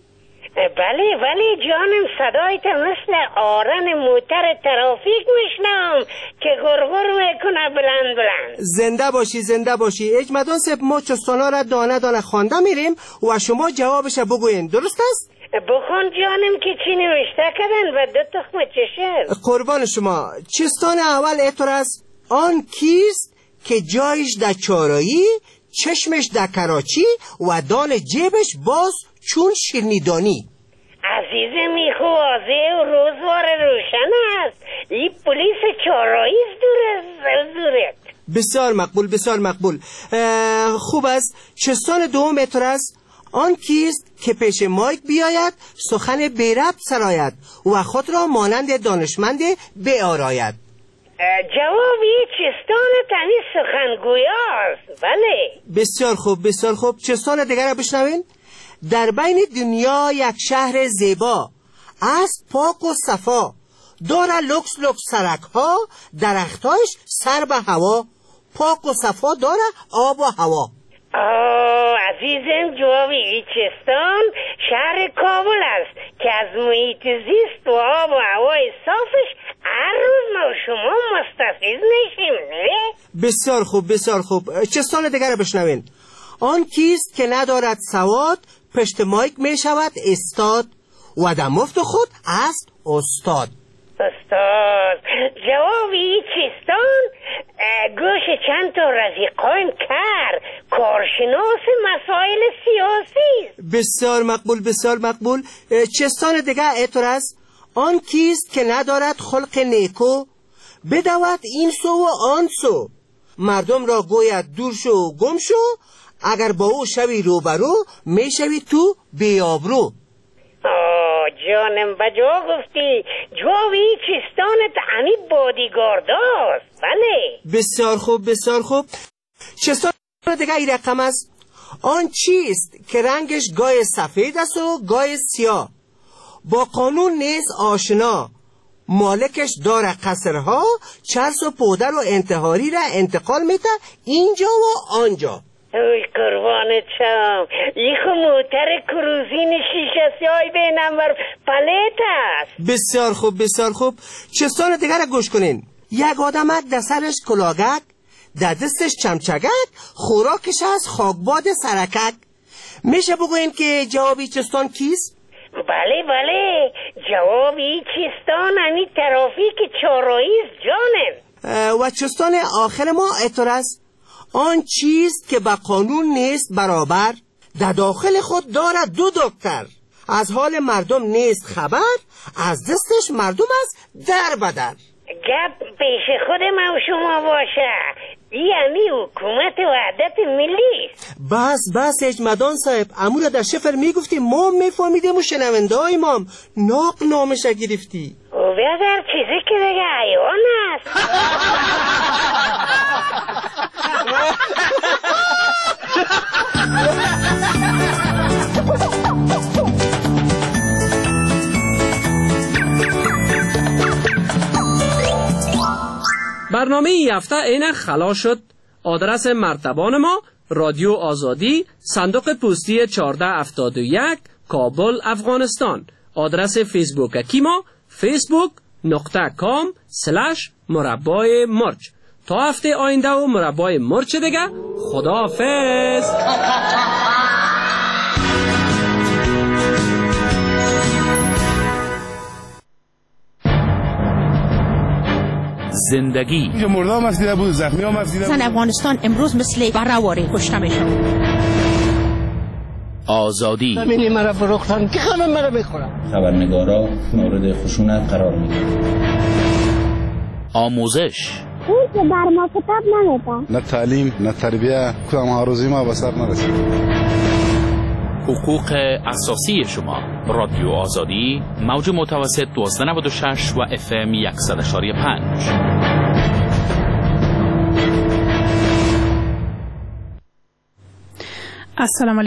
بله جانم، صدایت مثل آرن موتر ترافیک میشنم که گرگر میکنه بلند. زنده باشی اجمدان صاحب. ما چستانا را دانه دانه خوانده میریم و شما جوابش بگوین، درست است؟ بخون جانم که چی نوشته کردن و 2 تخم چشم. قربان شما. چستان اول اینطور است: آن کیست که جایش در چارایی، چشمش در کراچی و دان جیبش باز چون شیرنیدانی. عزیزم این خوازه و روزوار روشن است. این پلیس چارایی دورت. بسیار مقبول. خوب است. چستان دوم اینطور است: آن کیست که پیش مایک بیاید، سخن بی‌ربط سراید و خود را مانند دانشمند بیاراید. جوابی چستان تنی سخنگویاست. بله. بسیار خوب. چستان دیگر را بشنوین. در بین دنیا یک شهر زیبا است، پاک و صفا، داره لکس سرک ها، درختایش سر به هوا، پاک و صفا داره آب و هوا. عزیزم جوابی این چستان شهر کابل است که از محیط زیست و آب و هوای صافش هر روز ما شما مستفیض میشیم. بسیار خوب. چستان دیگر را بشنوین. آن کیست که ندارد سواد، پشت مایک می شود استاد و در مفت خود است استاد. جوابی چستان گوش چند تا رفیقایم کارشناس مسائل سیاسی. بسیار مقبول. چستان دیگه اینطور است: آن کیست که ندارد خلق نیکو، بدود این سو و آن سو، مردم را گوید دور شو گم شو، اگر با او شوی روبرو میشوی تو بیابرو. جانم بجا گفتی. جوابی چستانت همی بادیگارداست. بله. بسیار خوب. چستان دیگه ای رقم است: آن چیست که رنگش گای سفید است و گای سیاه، با قانون نیز آشنا، مالکش داره قصرها، چرس و پودر و انتحاری را انتقال میده اینجا و آنجا. قربانت شم. این خو موتر کروزین شیشه سیاه به نمبر پلیت است. بسیار خوب. چستان دیگر را گوش کنین. یک آدمک در سرش کلاگک، در دستش چمچگک، خوراکش از خاکباد سرکک. میشه بگوین که جوابی چستان کیست؟ بله جوابی چستان همی ترافیک چارایی است جانم. و چستان آخر ما اینطور است: آن چیست که به قانون نیست برابر، در داخل خود دارد 2 دکتر، از حال مردم نیست خبر، از دستش مردم از در بدر. گپ پیش خود ما و شما باشه. یعنی حکومت وحدت ملی. بس اجمدان صاحب، امور در شفر میگفتی ما میفهمیدیم و شنونده های ما ناق نامش گرفتی. و بیادر چیزی که دیگه حیوان است. برنامه این هفته این خلاص شد. آدرس مرتبان ما رادیو آزادی، صندوق پستی 1471، کابل، افغانستان. آدرس فیسبوکی ما facebook.com/مربای مرچ. تا هفته آینده و مربای مرچ دیگه، خداحافظ. زندگی مردم مسیده بود، زخمی ها مسیده بود. زن افغانستان امروز مثل برهواری کشته میشن. آزادی همینی مرا فروختن که همه مرا بخورن. خبرنگارا مورد خشونت قرار میگیرن. آموزش اون که بر ما کتاب نمیدن. نه تعلیم نه تربیه، کدام آرزوی ما به سر نرسید. حقوق اساسی شما. رادیو آزادی، موج متوسط 1296 و FM 100.5. السلام